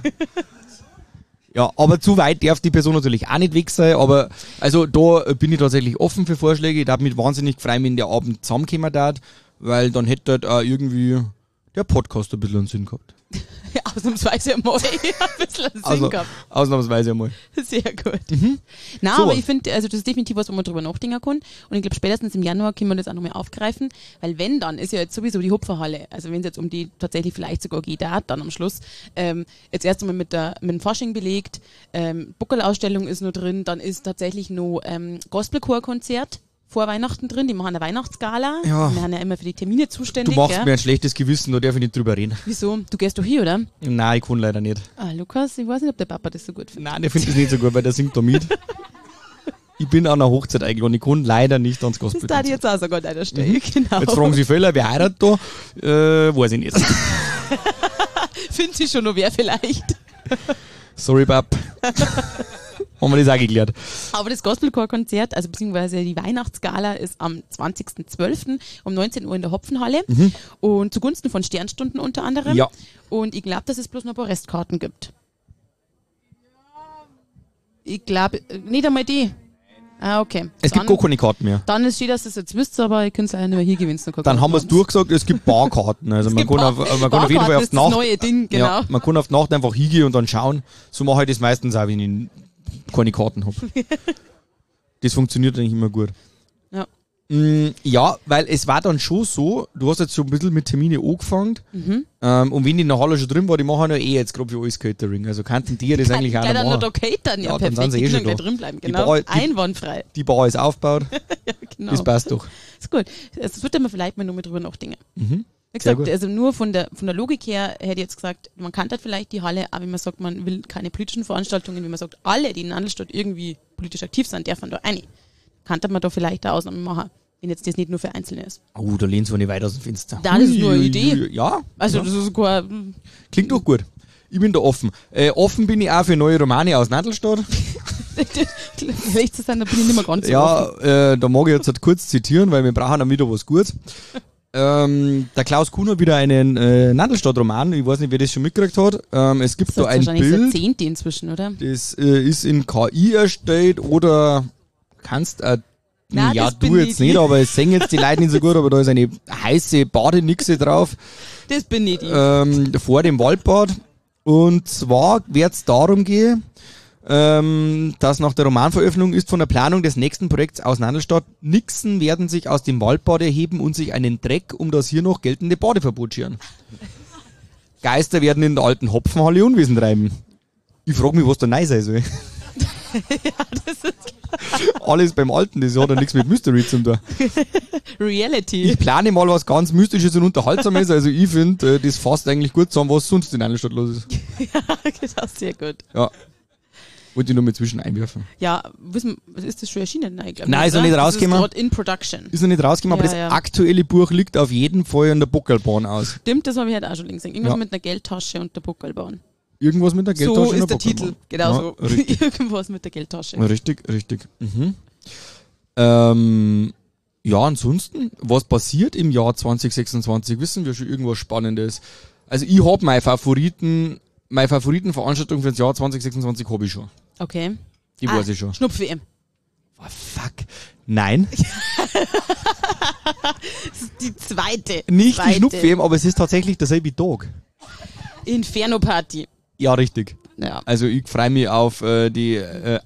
Ja, aber zu weit darf die Person natürlich auch nicht weg sein, aber also da bin ich tatsächlich offen für Vorschläge. Ich darf mich wahnsinnig freuen, wenn der Abend zusammenkommen darf, weil dann hätte halt auch irgendwie der Podcast ein bisschen einen Sinn gehabt. Ja, Ausnahmsweise einmal ein bisschen Sinn gehabt. Ausnahmsweise einmal. Sehr gut. Mhm. Nein, So aber was. ich finde, also das ist definitiv was, wo man drüber nachdenken kann. Und ich glaube, spätestens im Januar können wir das auch nochmal aufgreifen, weil wenn, dann ist ja jetzt sowieso die Hopferhalle, also wenn es jetzt um die tatsächlich vielleicht sogar geht, dann am Schluss, jetzt erst einmal mit dem Fasching belegt, Buckelausstellung ist noch drin, dann ist tatsächlich noch Gospelchor-Konzert vor Weihnachten drin, die machen eine Weihnachtsgala. Ja. Wir haben ja immer für die Termine Du zuständig. machst gell? mir ein schlechtes Gewissen, da darf ich nicht drüber reden. Wieso? Du gehst doch hier, oder? Nein, ich kann leider nicht. Ah, Lukas, ich weiß nicht, ob der Papa das so gut findet. Nein, der findet es nicht so gut, weil der singt da mit. Ich bin an einer Hochzeit eingeladen, ich kann leider nicht ans Das Gospel. darf ich jetzt auch sogar an einer Stelle, genau. Jetzt fragen Sie Völler, wer heiratet da? Weiß ich nicht. Finden Sie schon noch wer vielleicht. Sorry, Bab. Haben wir das auch geklärt. Aber das Gospelchor-Konzert, also beziehungsweise die Weihnachtsgala ist am 20.12. um 19 Uhr in der Hopfenhalle und zugunsten von Sternstunden unter anderem. Ja. Und ich glaube, dass es bloß noch ein paar Restkarten gibt. Ich glaube, nicht einmal die. Ah, okay. Es gibt gar keine Karten mehr. Dann ist schön, dass ihr es jetzt wisst, aber ihr könnt es auch nur hier gewinnen. Dann haben wir es durchgesagt, es gibt Barkarten. Also man kann auf jeden Fall auf das die Nacht. neue Ding, genau. Ja, man kann auf die Nacht einfach hingehen und dann schauen. So mache ich das meistens auch, wenn ich keine Karten habe. Das funktioniert eigentlich immer gut. Ja. Ja, weil es war dann schon so, du hast jetzt schon ein bisschen mit Termine angefangen. Und wenn die in der Halle schon drin war, die machen ja jetzt gerade für alles Catering. Also könnten die das eigentlich auch noch dann noch machen. da catern, ja, Ja, dann perfekt. sind sie Die schon können gleich da. drin bleiben, Die genau. Bar- die- Einwandfrei. Die Bar ist aufgebaut, Ja, genau. das passt doch. Ist gut. Das wird man vielleicht mal nur mit drüber nachdenken. Mhm. Wie Sehr gesagt, gut. also nur von der Logik her hätte ich jetzt gesagt, man kann halt vielleicht die Halle, aber wenn man sagt, man will keine politischen Veranstaltungen, wenn man sagt, alle, die in Nandelstadt irgendwie politisch aktiv sind, dürfen da rein. Kann man da vielleicht eine Ausnahme machen, wenn jetzt das nicht nur für Einzelne ist. Oh, da lehnst du nicht weit aus dem Fenster. Da, das ist nur eine Idee. Ja, Also ja. das ist sogar, Klingt doch gut. Ich bin da offen. Offen bin ich auch für neue Romane aus Nadelstadt. ehrlich zu sein, da bin ich nicht mehr ganz so offen. Ja, da mag ich jetzt halt kurz zitieren, weil wir brauchen dann wieder was Gutes. Der Klaus Kuhn hat wieder einen Nadelstadt-Roman, ich weiß nicht, wer das schon mitgekriegt hat. Es gibt Das da ist ein wahrscheinlich so Bild, 10. inzwischen, oder? das ist in KI erstellt oder kannst Nein, ja, das bin du jetzt nicht nicht, ich. aber es sehen jetzt die Leute nicht so gut, aber da ist eine heiße Badenixe drauf, Das bin nicht ich. vor dem Waldbad. Und zwar wird es darum gehen, dass nach der Romanveröffentlichung ist von der Planung des nächsten Projekts aus Nandelstadt, Nixen werden sich aus dem Waldbad erheben und sich einen Dreck um das hier noch geltende Badeverbot scheren. Geister werden in der alten Hopfenhalle Unwesen treiben. Ich frage mich, was da neu sein soll. Das ist Alles beim Alten, das hat ja nichts mit Mystery zu tun. Reality. Ich plane mal was ganz Mystisches und Unterhaltsames, also ich finde, das fasst eigentlich gut zusammen, was sonst in Nandelstadt los ist. Ja, genau, sehr gut. Ja. Wollte ich nur mal zwischen einwerfen. Ja, ist das schon erschienen? Nein, ich glaube Nein, ist noch oder? nicht Das rausgekommen. ist gerade in Production. Ist noch nicht rausgekommen, aber Ja, das ja. aktuelle Buch liegt auf jeden Fall an der Buckelbahn aus. Stimmt, das habe ich halt auch schon gesehen. Irgendwas Ja. mit einer Geldtasche und der Buckelbahn. Irgendwas mit der Geldtasche So in ist der Buckelbahn. Titel. Genau Ja, so. richtig. Irgendwas mit der Geldtasche. Richtig. Mhm. Ja, ansonsten, was passiert im Jahr 2026? Wissen wir schon irgendwas Spannendes? Also ich habe meine Favoritenveranstaltung für das Jahr 2026 habe ich schon. Okay. Die weiß ich schon. Schnupf-WM. Oh, fuck. Nein, Das ist die zweite. nicht zweite. die Schnupf-WM, aber es ist tatsächlich derselbe Tag. Inferno-Party. Ja, richtig. Ja. Also ich freue mich auf die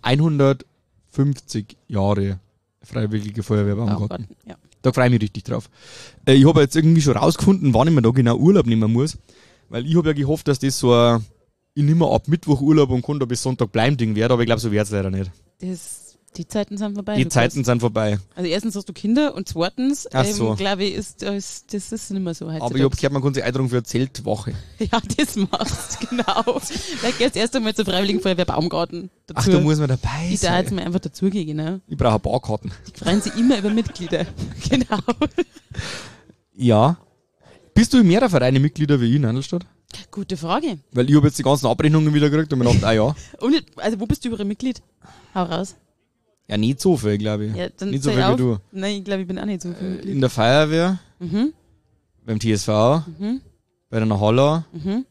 150 Jahre Freiwillige Feuerwehr Oh Baumgarten. Gott, ja. Da freue ich mich richtig drauf. Ich habe jetzt irgendwie schon rausgefunden, wann ich mir da genau Urlaub nehmen muss. Weil ich habe ja gehofft, dass das so ein ich nehme ab Mittwoch Urlaub und kann da bis Sonntag bleiben Ding wird, aber ich glaube, so wird's leider nicht. Die Zeiten sind vorbei. Die Lukas. Zeiten sind vorbei. Also erstens hast du Kinder und zweitens, Ach so. glaube ich, das ist nicht mehr so heutzutage. Aber ich habe gehört, man kann sich eintragen für eine Zeltwoche. Ja, das machst genau. Vielleicht gehst du erst einmal zur Freiwilligen Feuerwehr Baumgarten Ach, dazu. da muss man dabei Ich da jetzt sein. mal einfach dazugehen, genau. Ich brauche Barkarten. Die freuen sich immer über Mitglieder. Genau. Ja. Bist du in mehreren Vereine Mitglieder wie ich in Nandelstadt? Gute Frage. Weil ich habe jetzt die ganzen Abrechnungen wieder gekriegt und mir gedacht, ja. Und, also, wo bist du überall Mitglied? Hau raus. Ja, nicht so viel, glaube ich. Ja, dann nicht so zähl viel wie auf. du. Nein, ich glaube, ich bin auch nicht so viel Mitglied. In der Feuerwehr, Mhm, beim TSV, mhm, bei der Holla. mhm,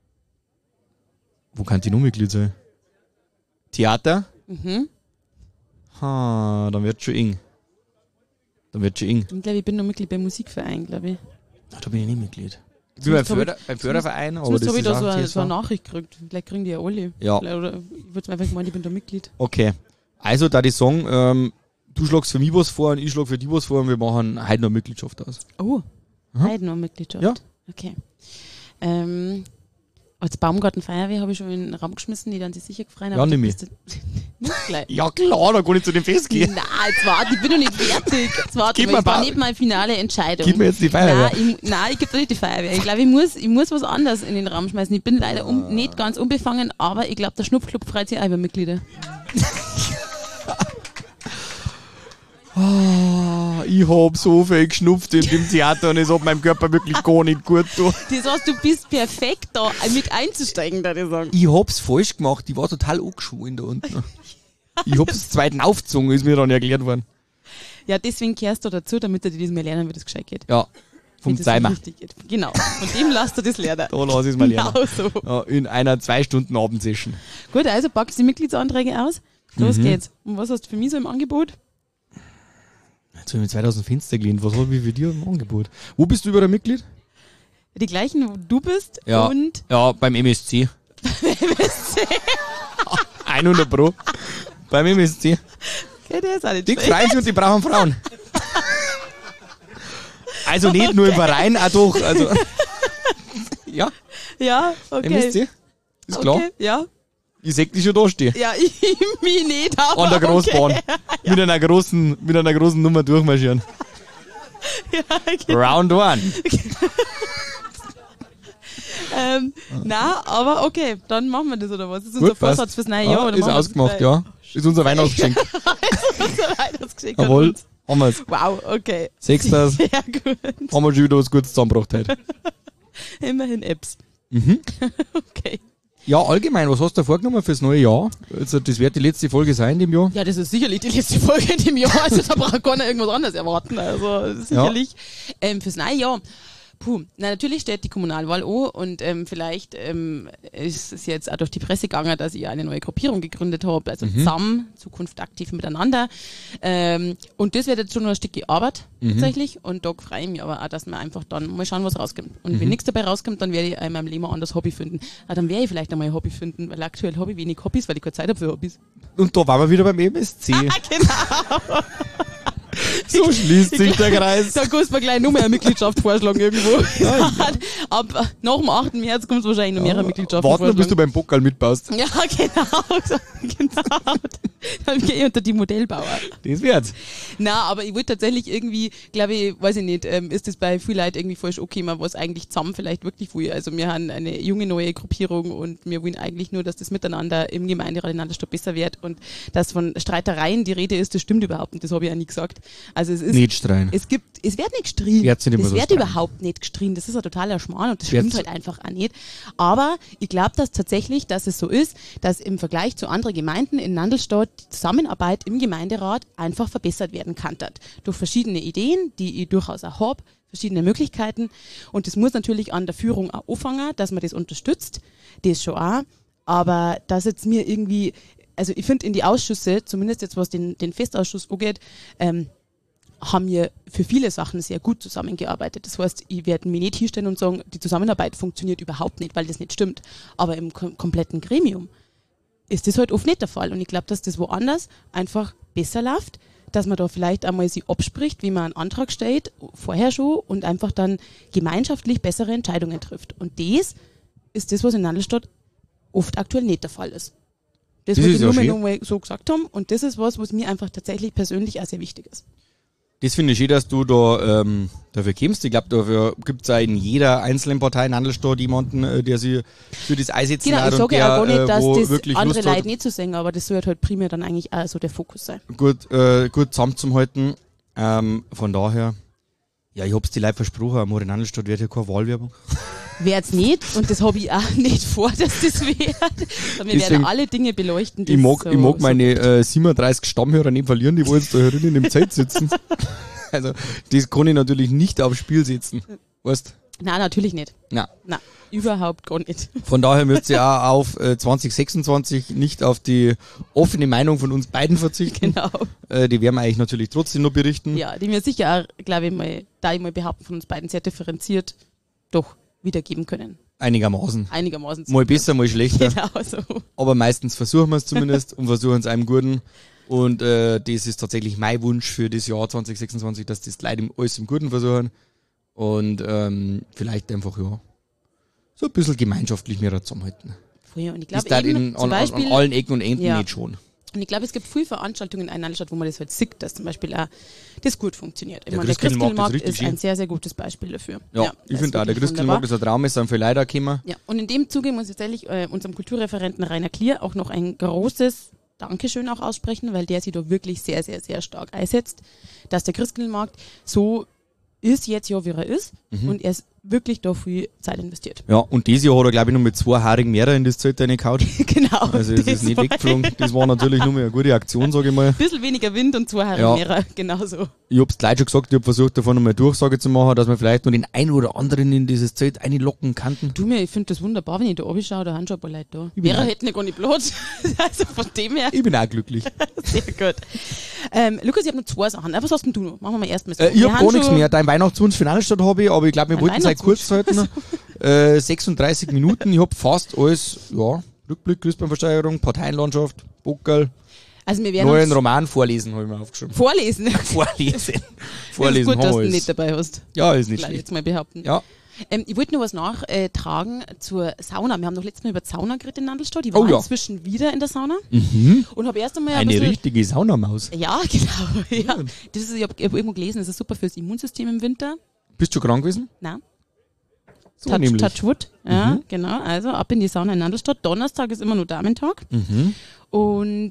Wo kann die noch Mitglied sein? Theater? mhm. Ha, dann wird schon eng. Ich glaube, ich bin noch Mitglied beim Musikverein, glaube ich. Ach, da bin ich nicht Mitglied. Wie beim Förderverein, aber das habe ich ist da auch so eine Nachricht gekriegt. Vielleicht kriegen die ja alle. Ja. Oder ich würde einfach meinen, ich bin da Mitglied. Okay. Also, da die sagen, du schlagst für mich was vor und ich schlag für dich was vor und wir machen heute noch Mitgliedschaft aus. Oh, heute noch Mitgliedschaft. Ja. Okay. Als Baumgartenfeuerwehr habe ich schon in den Raum geschmissen, die dann sich sicher gefreut haben. Ja, nimm mich. Nicht gleich. Ja klar, da kann ich zu dem Fest gehen. Nein, jetzt warte, ich bin noch nicht fertig. Jetzt warte, Gib mir das war ein paar- nicht meine finale Entscheidung. Gib mir jetzt die Feuerwehr. Nein, ich gebe dir nicht die Feuerwehr. Ich glaube, ich muss was anderes in den Raum schmeißen. Ich bin leider nicht ganz unbefangen, aber ich glaube, der Schnupfclub freut sich auch über Mitglieder. Ich hab so viel geschnupft in dem Theater und es hat meinem Körper wirklich gar nicht gut getan. Das heißt, du bist perfekt da, mit einzusteigen, würde ich sagen. Ich hab's falsch gemacht, ich war total angeschwollen da unten. Ich hab's zweiten aufgezogen, ist mir dann erklärt worden. Ja, deswegen kehrst du dazu, damit du dir das mal lernen, wie das gescheit geht. Ja, vom Wie das Zeimer. richtig geht. Genau, von dem lasst du das lernen. Da lass ich's mal lernen. Genau so. Ja, in einer 2 Stunden Abendsession. Gut, also packst du die Mitgliedsanträge aus. Los geht's. Und was hast du für mich so im Angebot? Jetzt habe ich mir 2000 Fenster gelehnt. Was habe ich für dich im Angebot? Wo bist du überall Mitglied? Die gleichen, wo du bist Ja, und ja beim MSC. 100 Pro. Beim MSC. okay, der ist auch nicht Die schlecht. freuen sich und die brauchen Frauen. Also nicht nur im Verein, auch doch. Also, ja, Ja, okay. MSC. Ist klar. Okay, ja. Ich seh dich schon da stehen. Ja, ich mich nicht, aber An der Großbahn. Okay. Mit einer großen Nummer durchmarschieren. Ja, okay. Round one. Na, aber okay, dann machen wir das oder was? Das ist unser Gut, passt. Vorsatz fürs neue Jahr. Oder ist machen wir das ausgemacht, gleich? ja. Ist unser Weihnachtsgeschenk. Unser Weihnachtsgeschenk an Jawohl, uns. haben wir's. Wow, okay. Sechst das. Sehr gut. Haben wir schon wieder was Gutes zusammengebracht heute. Immerhin Apps. Mhm. Okay. Ja, allgemein, was hast du da vorgenommen fürs neue Jahr? Also, das wird die letzte Folge sein in dem Jahr. Ja, das ist sicherlich die letzte Folge in dem Jahr, also da braucht keiner irgendwas anderes erwarten. Also sicherlich. Fürs neue Jahr. Na, natürlich steht die Kommunalwahl an und vielleicht ist es jetzt auch durch die Presse gegangen, dass ich eine neue Gruppierung gegründet habe, also ZAM, Zukunft aktiv miteinander. Und das wird jetzt schon noch ein Stückchen Arbeit tatsächlich und da freue ich mich aber auch, dass wir einfach dann mal schauen, was rauskommt. Und wenn nichts dabei rauskommt, dann werde ich in meinem Leben ein anderes Hobby finden. Dann werde ich vielleicht einmal ein Hobby finden, weil aktuell habe ich wenig Hobbys, weil ich keine Zeit habe für Hobbys. Und da waren wir wieder beim MSC. Genau. So schließt sich der Kreis. Da kannst du mir gleich noch mehr eine Mitgliedschaft vorschlagen irgendwo. Ja. Ab nach dem 8. März kommst du wahrscheinlich noch mehrere Mitgliedschaften Warten, bis du beim Pokal mitbaust. Ja, genau. Dann gehe ich unter die Modellbauer. Das wird's. Na, aber ich wollte tatsächlich irgendwie, glaube ich, weiß ich nicht, ist das bei vielen Leuten irgendwie falsch angekommen, was eigentlich zusammen vielleicht wirklich will. Also wir haben eine junge neue Gruppierung und wir wollen eigentlich nur, dass das Miteinander im Gemeinderat in Andersstadt besser wird und dass von Streitereien die Rede ist, das stimmt überhaupt nicht, das habe ich auch nie gesagt. Also es ist Nicht streiten. es wird nicht gestrien. Wird's nicht immer Das so wird streiten. überhaupt nicht gestrien. Das ist ein totaler Schmarrn und das Wird's- stimmt halt einfach auch nicht. Aber ich glaube, dass tatsächlich, dass es so ist, dass im Vergleich zu anderen Gemeinden in Nandlstadt die Zusammenarbeit im Gemeinderat einfach verbessert werden kann. Durch verschiedene Ideen, die ich durchaus auch habe, verschiedene Möglichkeiten. Und das muss natürlich an der Führung auch anfangen, dass man das unterstützt. Das schon auch. Aber dass jetzt mir irgendwie, also ich finde in die Ausschüsse, zumindest jetzt was den Festausschuss angeht, haben wir für viele Sachen sehr gut zusammengearbeitet. Das heißt, ich werde mich nicht hinstellen und sagen, die Zusammenarbeit funktioniert überhaupt nicht, weil das nicht stimmt. Aber im kompletten Gremium ist das halt oft nicht der Fall. Und ich glaube, dass das woanders einfach besser läuft, dass man da vielleicht einmal sich abspricht, wie man einen Antrag stellt, vorher schon, und einfach dann gemeinschaftlich bessere Entscheidungen trifft. Und das ist das, was in Nandlstadt oft aktuell nicht der Fall ist. Das Das wollte ist ich ja nur mal schön. nochmal so gesagt haben. Und das ist was mir einfach tatsächlich persönlich auch sehr wichtig ist. Das finde ich schön, dass du da dafür kämpfst. Ich glaube, dafür gibt es ja in jeder einzelnen Partei in Handelsstadt jemanden, der sich für das einsetzen Genau, hat ich und sage ja auch gar der, nicht, dass wo das wirklich andere Lust hat, Leute nicht zu singen, aber das sollte halt primär dann eigentlich auch so der Fokus sein. gut zusammenzuhalten. Von daher, ja, ich hab's die Leute versprochen, am in Handelsstadt wird ja keine Wahlwerbung. Wär's nicht, und das habe ich auch nicht vor, dass das wird. Wir Deswegen- werden alle Dinge beleuchten, die Ich mag meine 37 Stammhörer nicht verlieren, die wo jetzt da drinnen im Zelt sitzen. Also, das kann ich natürlich nicht aufs Spiel setzen. Weißt? Nein, natürlich nicht. Na. Nein, überhaupt gar nicht. Von daher müsst ihr auch auf 2026 nicht auf die offene Meinung von uns beiden verzichten. Genau. Die werden wir eigentlich natürlich trotzdem noch berichten. Ja, die mir sicher auch, glaube ich mal, da ich mal behaupten, von uns beiden sehr differenziert, doch wiedergeben können. Einigermaßen. Einigermaßen. Mal besser, mal schlechter. Genau so. Aber meistens versuchen wir es zumindest und versuchen es einem Guten. Und das ist tatsächlich mein Wunsch für das Jahr 2026, dass das Leute alles im Guten versuchen. Und vielleicht einfach, ja, so ein bisschen gemeinschaftlich mir zusammenhalten. Voll, und ich glaube an allen Ecken und Enden nicht schon. Und ich glaube, es gibt viele Veranstaltungen in einer Stadt, wo man das halt sieht, dass zum Beispiel auch das gut funktioniert. Ich meine, der Christkindlmarkt ist ein sehr, sehr gutes Beispiel dafür. Ja, ich finde auch, der Christkindlmarkt ist ein Traum, es sind viele Leute gekommen. Ja, und in dem Zuge muss ich tatsächlich unserem Kulturreferenten Rainer Klier auch noch ein großes Dankeschön auch aussprechen, weil der sich da wirklich sehr, sehr, sehr stark einsetzt, dass der Christkindlmarkt so ist jetzt ja, wie er ist, und er ist wirklich da viel Zeit investiert. Ja, und dieses Jahr hat er, glaube ich, noch mit 2 haarigen Meeren in das Zelt reingehauen. Genau. Also es ist nicht weggeflogen. Das war natürlich nur mal eine gute Aktion, sage ich mal. Ein bisschen weniger Wind und 2 haarige Meere, genau so. Ich hab's gleich schon gesagt, ich hab versucht, davon nochmal Durchsage zu machen, dass man vielleicht noch den einen oder anderen in dieses Zelt einlocken kann. Du, mir, ich finde das wunderbar, wenn ich da runterschaue, da haben schon ein paar Leute da. Mehrere hätten ja gar nicht Platz. Also von dem her. Ich bin auch glücklich. Sehr gut. Lukas, ich habe noch 2 Sachen. Was hast denn du noch? Machen wir mal erst mal so. Ich hab gar nichts mehr. Dein Weihnachtswunsch Finalstadt habe ich, aber ich glaube, wir wollten es halt kurz halten. 36 Minuten. Ich hab fast alles, ja, Rückblick, Christbaumversteigerung, Parteienlandschaft, Bockerl. Also wir werden neuen Roman vorlesen, habe ich mir aufgeschrieben. Vorlesen? Vorlesen. Vorlesen. Ist gut, dass du ihn nicht dabei hast. Ja, ist nicht schlecht. schlecht. Jetzt mal behaupten. Ja. Ich wollte noch was nachtragen zur Sauna. Wir haben doch letztes Mal über die Sauna geredet in Nandelstadt. Ich war inzwischen wieder in der Sauna und habe erst einmal eine richtige Saunamaus. Ja, genau. Ja. Das ist, ich hab irgendwo gelesen, das ist super fürs Immunsystem im Winter. Bist du krank gewesen? Nein. So Touchwood. Ja, genau. Also ab in die Sauna in Nandelstadt. Donnerstag ist immer nur Damentag. Und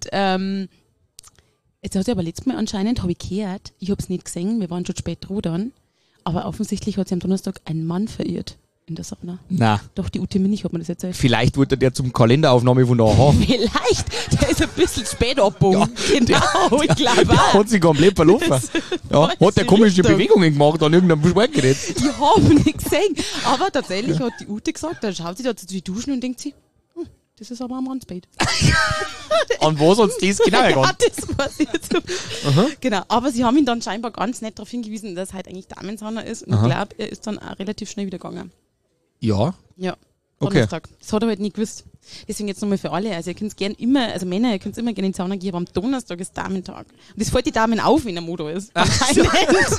jetzt hat sie aber letztes Mal anscheinend, habe ich gehört, ich habe es nicht gesehen, wir waren schon spät rudern, aber offensichtlich hat sie am Donnerstag einen Mann verirrt in der Sauna. Na. Doch, die Ute Minich hat mir das erzählt. Vielleicht wollte der zum Kalenderaufnahme von der AHA. Vielleicht, der ist ein bisschen spät abgebogen. Ja, genau, ich glaube der hat sich komplett verlaufen. Ja, hat der komische Bewegungen gemacht an irgendeinem Sportgerät. Ich habe nicht gesehen. Aber tatsächlich hat die Ute gesagt, da schaut sie da zu die Duschen und denkt sie, das ist aber ein Mannsbett. An was hat es das genau gegangen? Ja, das weiß ich jetzt. Genau, aber sie haben ihn dann scheinbar ganz nett darauf hingewiesen, dass halt eigentlich Damensauna ist. Und ich glaube, er ist dann auch relativ schnell wieder gegangen. Ja? Ja. Okay. Donnerstag. Das hat er halt nie gewusst. Deswegen jetzt nochmal für alle. Also ihr könnt gerne immer, also Männer, ihr könnt immer gerne in die Sauna gehen, aber am Donnerstag ist Damentag. Und das fällt die Damen auf, wenn der Modo ist. Anscheinend.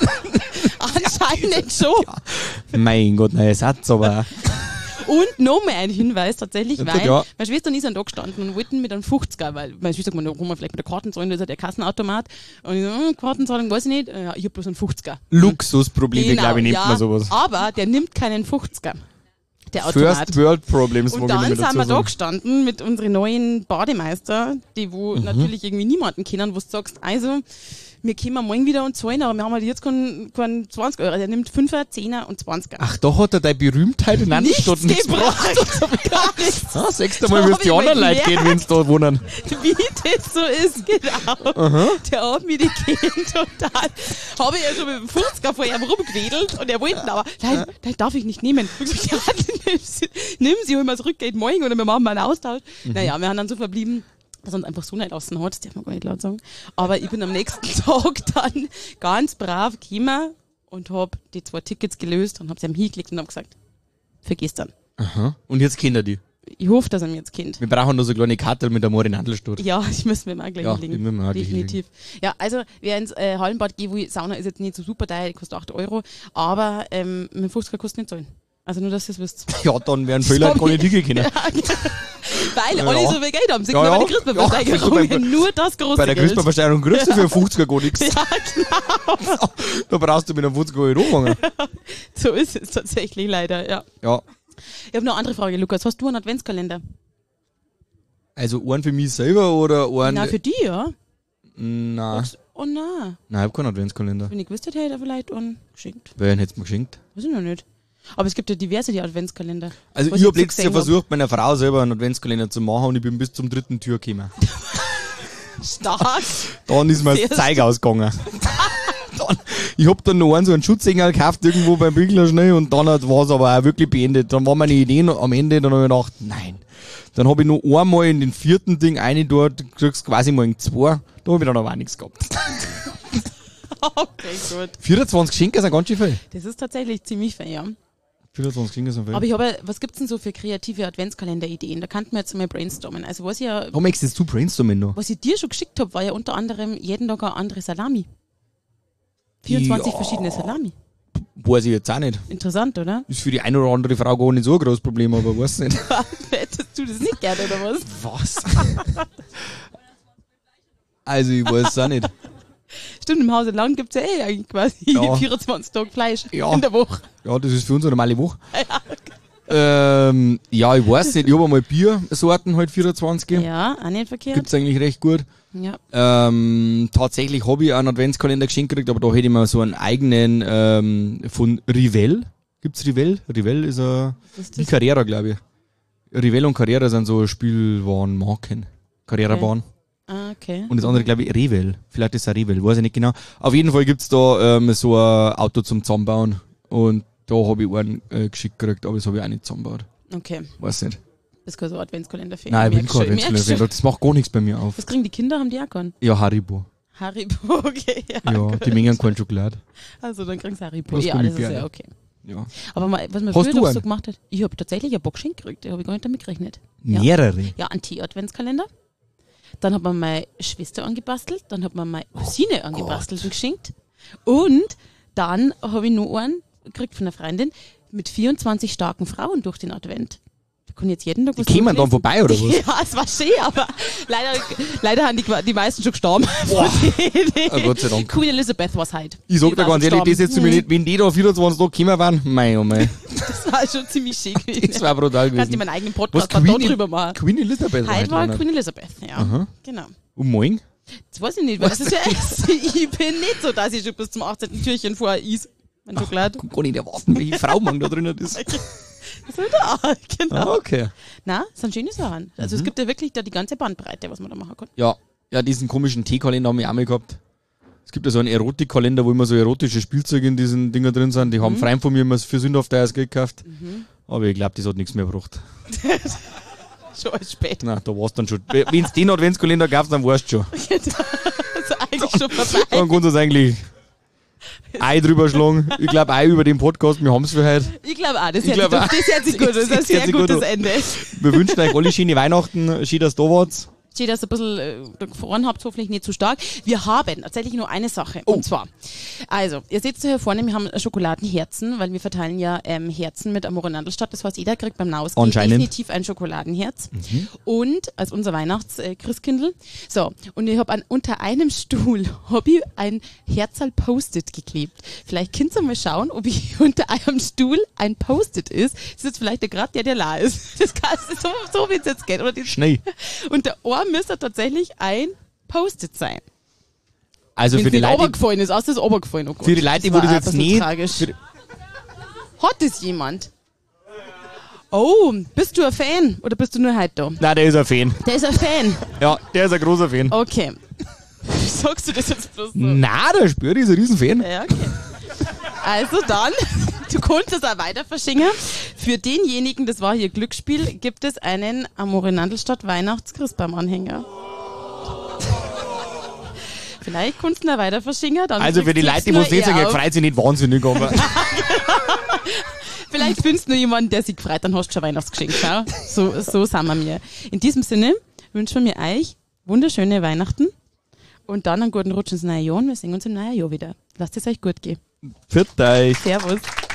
Anscheinend schon. Ja. Mein Gott, neuer Satz, aber... Und nochmal ein Hinweis tatsächlich, weil ja. meine Schwester und ich sind da gestanden und wollten mit einem 50er, weil meine Schwester sagt, da kommen wir vielleicht mit der Kartenzahlen, das ist ja der Kassenautomat. Und ich so, Kartenzahlung weiß ich nicht, ich habe bloß einen 50er. Luxusprobleme, Genau, glaube ich, nennt man sowas. Aber der nimmt keinen 50er. Der Automat. First World Problems. Und dann sind wir da gestanden mit unseren neuen Bademeister, die wo natürlich irgendwie niemanden kennen, wo du sagst, also, wir kommen morgen wieder und zahlen, aber wir haben halt jetzt keinen 20 Euro. Der nimmt 5er, 10er und 20er. Ach, da hat er deine Berühmtheit in anderen Stunden nichts gebracht. Gar nichts. Ah, sechste Mal wirst die anderen Leute gehen, wenn sie da wohnen. Wie das so ist, genau. Der hat mich die Gegend total. Habe ich ja schon mit dem 50er vor ihm rumgewedelt und er wollte ihn aber, nein, darf ich nicht nehmen. Ja, nimm sie, hol mal zurück, geht morgen oder wir machen mal einen Austausch. Naja, wir haben dann so verblieben, dass er uns einfach so nicht lassen hat, das darf man gar nicht laut sagen. Aber ich bin am nächsten Tag dann ganz brav gekommen und habe die 2 Tickets gelöst und habe sie ihm hingelegt und habe gesagt, vergiss dann. Aha. Und jetzt kennt er die? Ich hoffe, dass er mich jetzt kennt. Wir brauchen nur so kleine Karte mit der Moor in Handelstadt. Ja, ich müssen wir mal gleich hinlegen. Definitiv. Ja, also wer ins Hallenbad geht, wo Sauna ist jetzt nicht so super teuer, die kostet 8 Euro, aber mit 50er kostet nicht zahlen. Also nur, dass ihr es wisst. Ja, dann werden viele Leute gar nicht hingehen können. Weil alle so viel Geld haben. Sie können bei der Christbaumversteigerung nur das große Geld. Bei der Christbaumversteigerung kriegst du für 50er gar nichts. Ja, genau. Da brauchst du mit einem 50er Euro anfangen. So ist es tatsächlich leider, ja. Ja. Ich habe noch eine andere Frage, Lukas. Hast du einen Adventskalender? Also einen für mich selber oder einen... Nein, für dich, ja. Nein. Oh nein. Nein, ich habe keinen Adventskalender. Wenn ich gewusst hätte, hätte er vielleicht einen geschenkt. Wen hättest du mir geschenkt? Weiß ich noch nicht. Aber es gibt ja diverse die Adventskalender. Also ich habe letztes Jahr versucht, meiner Frau selber einen Adventskalender zu machen und ich bin bis zum 3. Tür gekommen. Stark. Dann ist mir das Zeug ausgegangen. Ich hab dann noch einen so einen Schutzengel gekauft irgendwo beim Bügler schnell und dann war es aber auch wirklich beendet. Dann war meine Idee noch am Ende, dann habe ich gedacht, nein. Dann habe ich noch einmal in den 4. Ding eine dort, kriegst quasi mal in 2, da habe ich dann aber auch nichts gehabt. Okay, gut. 24 Geschenke sind ganz schön viel. Das ist tatsächlich ziemlich viel, ja. 24 klingt so viel. Aber ich habe, was gibt's denn so für kreative Adventskalender-Ideen? Da könnten wir jetzt mal brainstormen. Also was Möchtest du brainstormen noch? was ich dir schon geschickt habe, war ja unter anderem jeden Tag eine andere Salami. 24 verschiedene Salami. Weiß ich jetzt auch nicht. Interessant, oder? Ist für die eine oder andere Frau gar nicht so ein großes Problem, aber weiß nicht. Hättest du das nicht gerne, oder was? Was? Also ich weiß es auch nicht. Stimmt, im Hause Lang gibt's ja eigentlich quasi Ja. 24 Tage Fleisch Ja. in der Woche. Ja, das ist für uns eine normale Woche. Ja, ich weiß nicht. Ich habe einmal Biersorten halt 24. Ja, auch nicht verkehrt. Gibt's eigentlich recht gut. Ja. Tatsächlich habe ich einen Adventskalender geschenkt gekriegt, aber da hätte ich mal so einen eigenen von Rivell. Gibt's Rivell? Rivell ist wie Carrera, glaube ich. Rivell und Carrera sind so Spielwarenmarken. Carrera-Bahn. Ah, okay. Und das andere, glaube ich, Revell. Vielleicht ist es ein Revell, weiß ich nicht genau. Auf jeden Fall gibt's da so ein Auto zum Zusammenbauen. Und da habe ich einen geschickt gekriegt, aber das habe ich auch nicht zusammengebaut. Okay. Weiß nicht. Das ist kein so Adventskalender-Fan. Nein, ich bin kein Merkst Adventskalender. Das macht gar nichts bei mir auf. Was kriegen die Kinder? Haben die auch keinen? Ja, Haribo. Haribo, okay. Ja, Ja, gut. die mengen keine Schokolade. Also dann kriegst du Haribo. Das Ja, kann ich das ist ja gerne. okay. Ja. Aber was man Hast früher du doch einen? so gemacht hat, ich habe tatsächlich ein Box gekriegt, da habe ich gar nicht damit gerechnet. Ja. Mehrere. Ja, einen Tee-Adventskalender. Dann hat man meine Schwester angebastelt, dann hat man meine Cousine angebastelt und geschenkt. Und dann habe ich noch einen gekriegt von einer Freundin mit 24 starken Frauen durch den Advent. Da kann ich jetzt jeden Tag Die was kämen dann durchlesen. vorbei, oder was? Ja, es war schön, aber leider haben die meisten schon gestorben. Boah. Ah, Gott sei Dank. Queen Elizabeth war es halt. Ich sag Die dir war ganz schon ehrlich, das jetzt gestorben. nicht, wenn die da 24 Tage gekommen wären, mei, oh mei. Das war schon ziemlich schön gewesen. Das war brutal Kannst du gewesen. meinen eigenen Was, Podcast mal da drüber machen. Queen Elizabeth Heute war heute Queen Elizabeth, ja. Aha. Genau. Und morgen? Das weiß ich nicht, weil das ist ja echt. Ich bin nicht so, dass ich schon bis zum 18. Türchen vorher is. Mein Schokolade. Kann gar nicht erwarten, welche Frau man da drinnen ist. Das ist da, genau. Ah, okay. Na, das sind schöne Sachen. Also es gibt ja wirklich da die ganze Bandbreite, was man da machen kann. Ja, diesen komischen Teekalender haben wir auch mal gehabt. Es gibt ja so einen Erotikkalender, wo immer so erotische Spielzeuge in diesen Dinger drin sind. Die haben Freunde von mir immer für sündhaft teures Geld gekauft. Aber ich glaube, das hat nichts mehr gebracht. Schon alles spät. Nein, da war's dann schon. Wenn du den Adventskalender kaufst, dann weißt du schon. Also eigentlich schon vorbei. Dann kannst du es eigentlich Ei drüber schlagen. Ich glaube, Ei über den Podcast, wir haben's für heute. Ich glaube auch, das Ich hört glaub auch. sich gut. Das ist ein Das hört sehr sich gut gutes an. Ende. Wir wünschen euch alle schöne Weihnachten, schön, dass ihr da wart. Steht, dass ihr ein bisschen gefroren habt, hoffentlich nicht zu stark. Wir haben tatsächlich nur eine Sache. Und zwar, also, ihr seht hier vorne, wir haben Schokoladenherzen, weil wir verteilen ja Herzen mit Amore Nandelstadt. Das heißt, jeder kriegt beim Nausgehen Anscheinend. definitiv ein Schokoladenherz. Und als unser Weihnachts-Christkindl. So, und ich habe unter einem Stuhl hab ich ein Herzal Post-it geklebt. Vielleicht könnt ihr mal schauen, ob ich unter einem Stuhl ein Post-it ist. Das ist jetzt vielleicht gerade der la ist. Das kann so wie es jetzt geht. Oder die Schnell. und der Ohr müsste tatsächlich ein Post-it sein. Also Wenn für es die nicht Leute, runtergefallen ist, aus das runtergefallen. Oh Gott. für die Leute, wo war das ein jetzt bisschen nicht, tragisch. für, Hat das jemand? Oh, bist du ein Fan oder bist du nur heute da? nein, der ist ein Fan. Der ist ein Fan. Ja, der ist ein großer Fan. Okay. Wie sagst du das jetzt bloß so? Na, der Spür ist ein Riesenfan. Ja, okay. Also dann, du konntest auch weiter verschingen. Für denjenigen, das war hier Glücksspiel, gibt es einen Amore Nandelstadt Weihnachts-Christbaum-Anhänger. Vielleicht kannst du ihn auch weiter verschingen. Dann Also für die kriegst Leute, die du's muss nicht nur sagen, eher er freut sich nicht wahnsinnig, aber Vielleicht findest du nur jemanden, der sich gefreut, dann hast du schon Weihnachtsgeschenk. Schau. So sind wir mir. In diesem Sinne wünschen wir euch wunderschöne Weihnachten und dann einen guten Rutsch ins neue Jahr und wir sehen uns im neuen Jahr wieder. Lasst es euch gut gehen. für euch. Servus.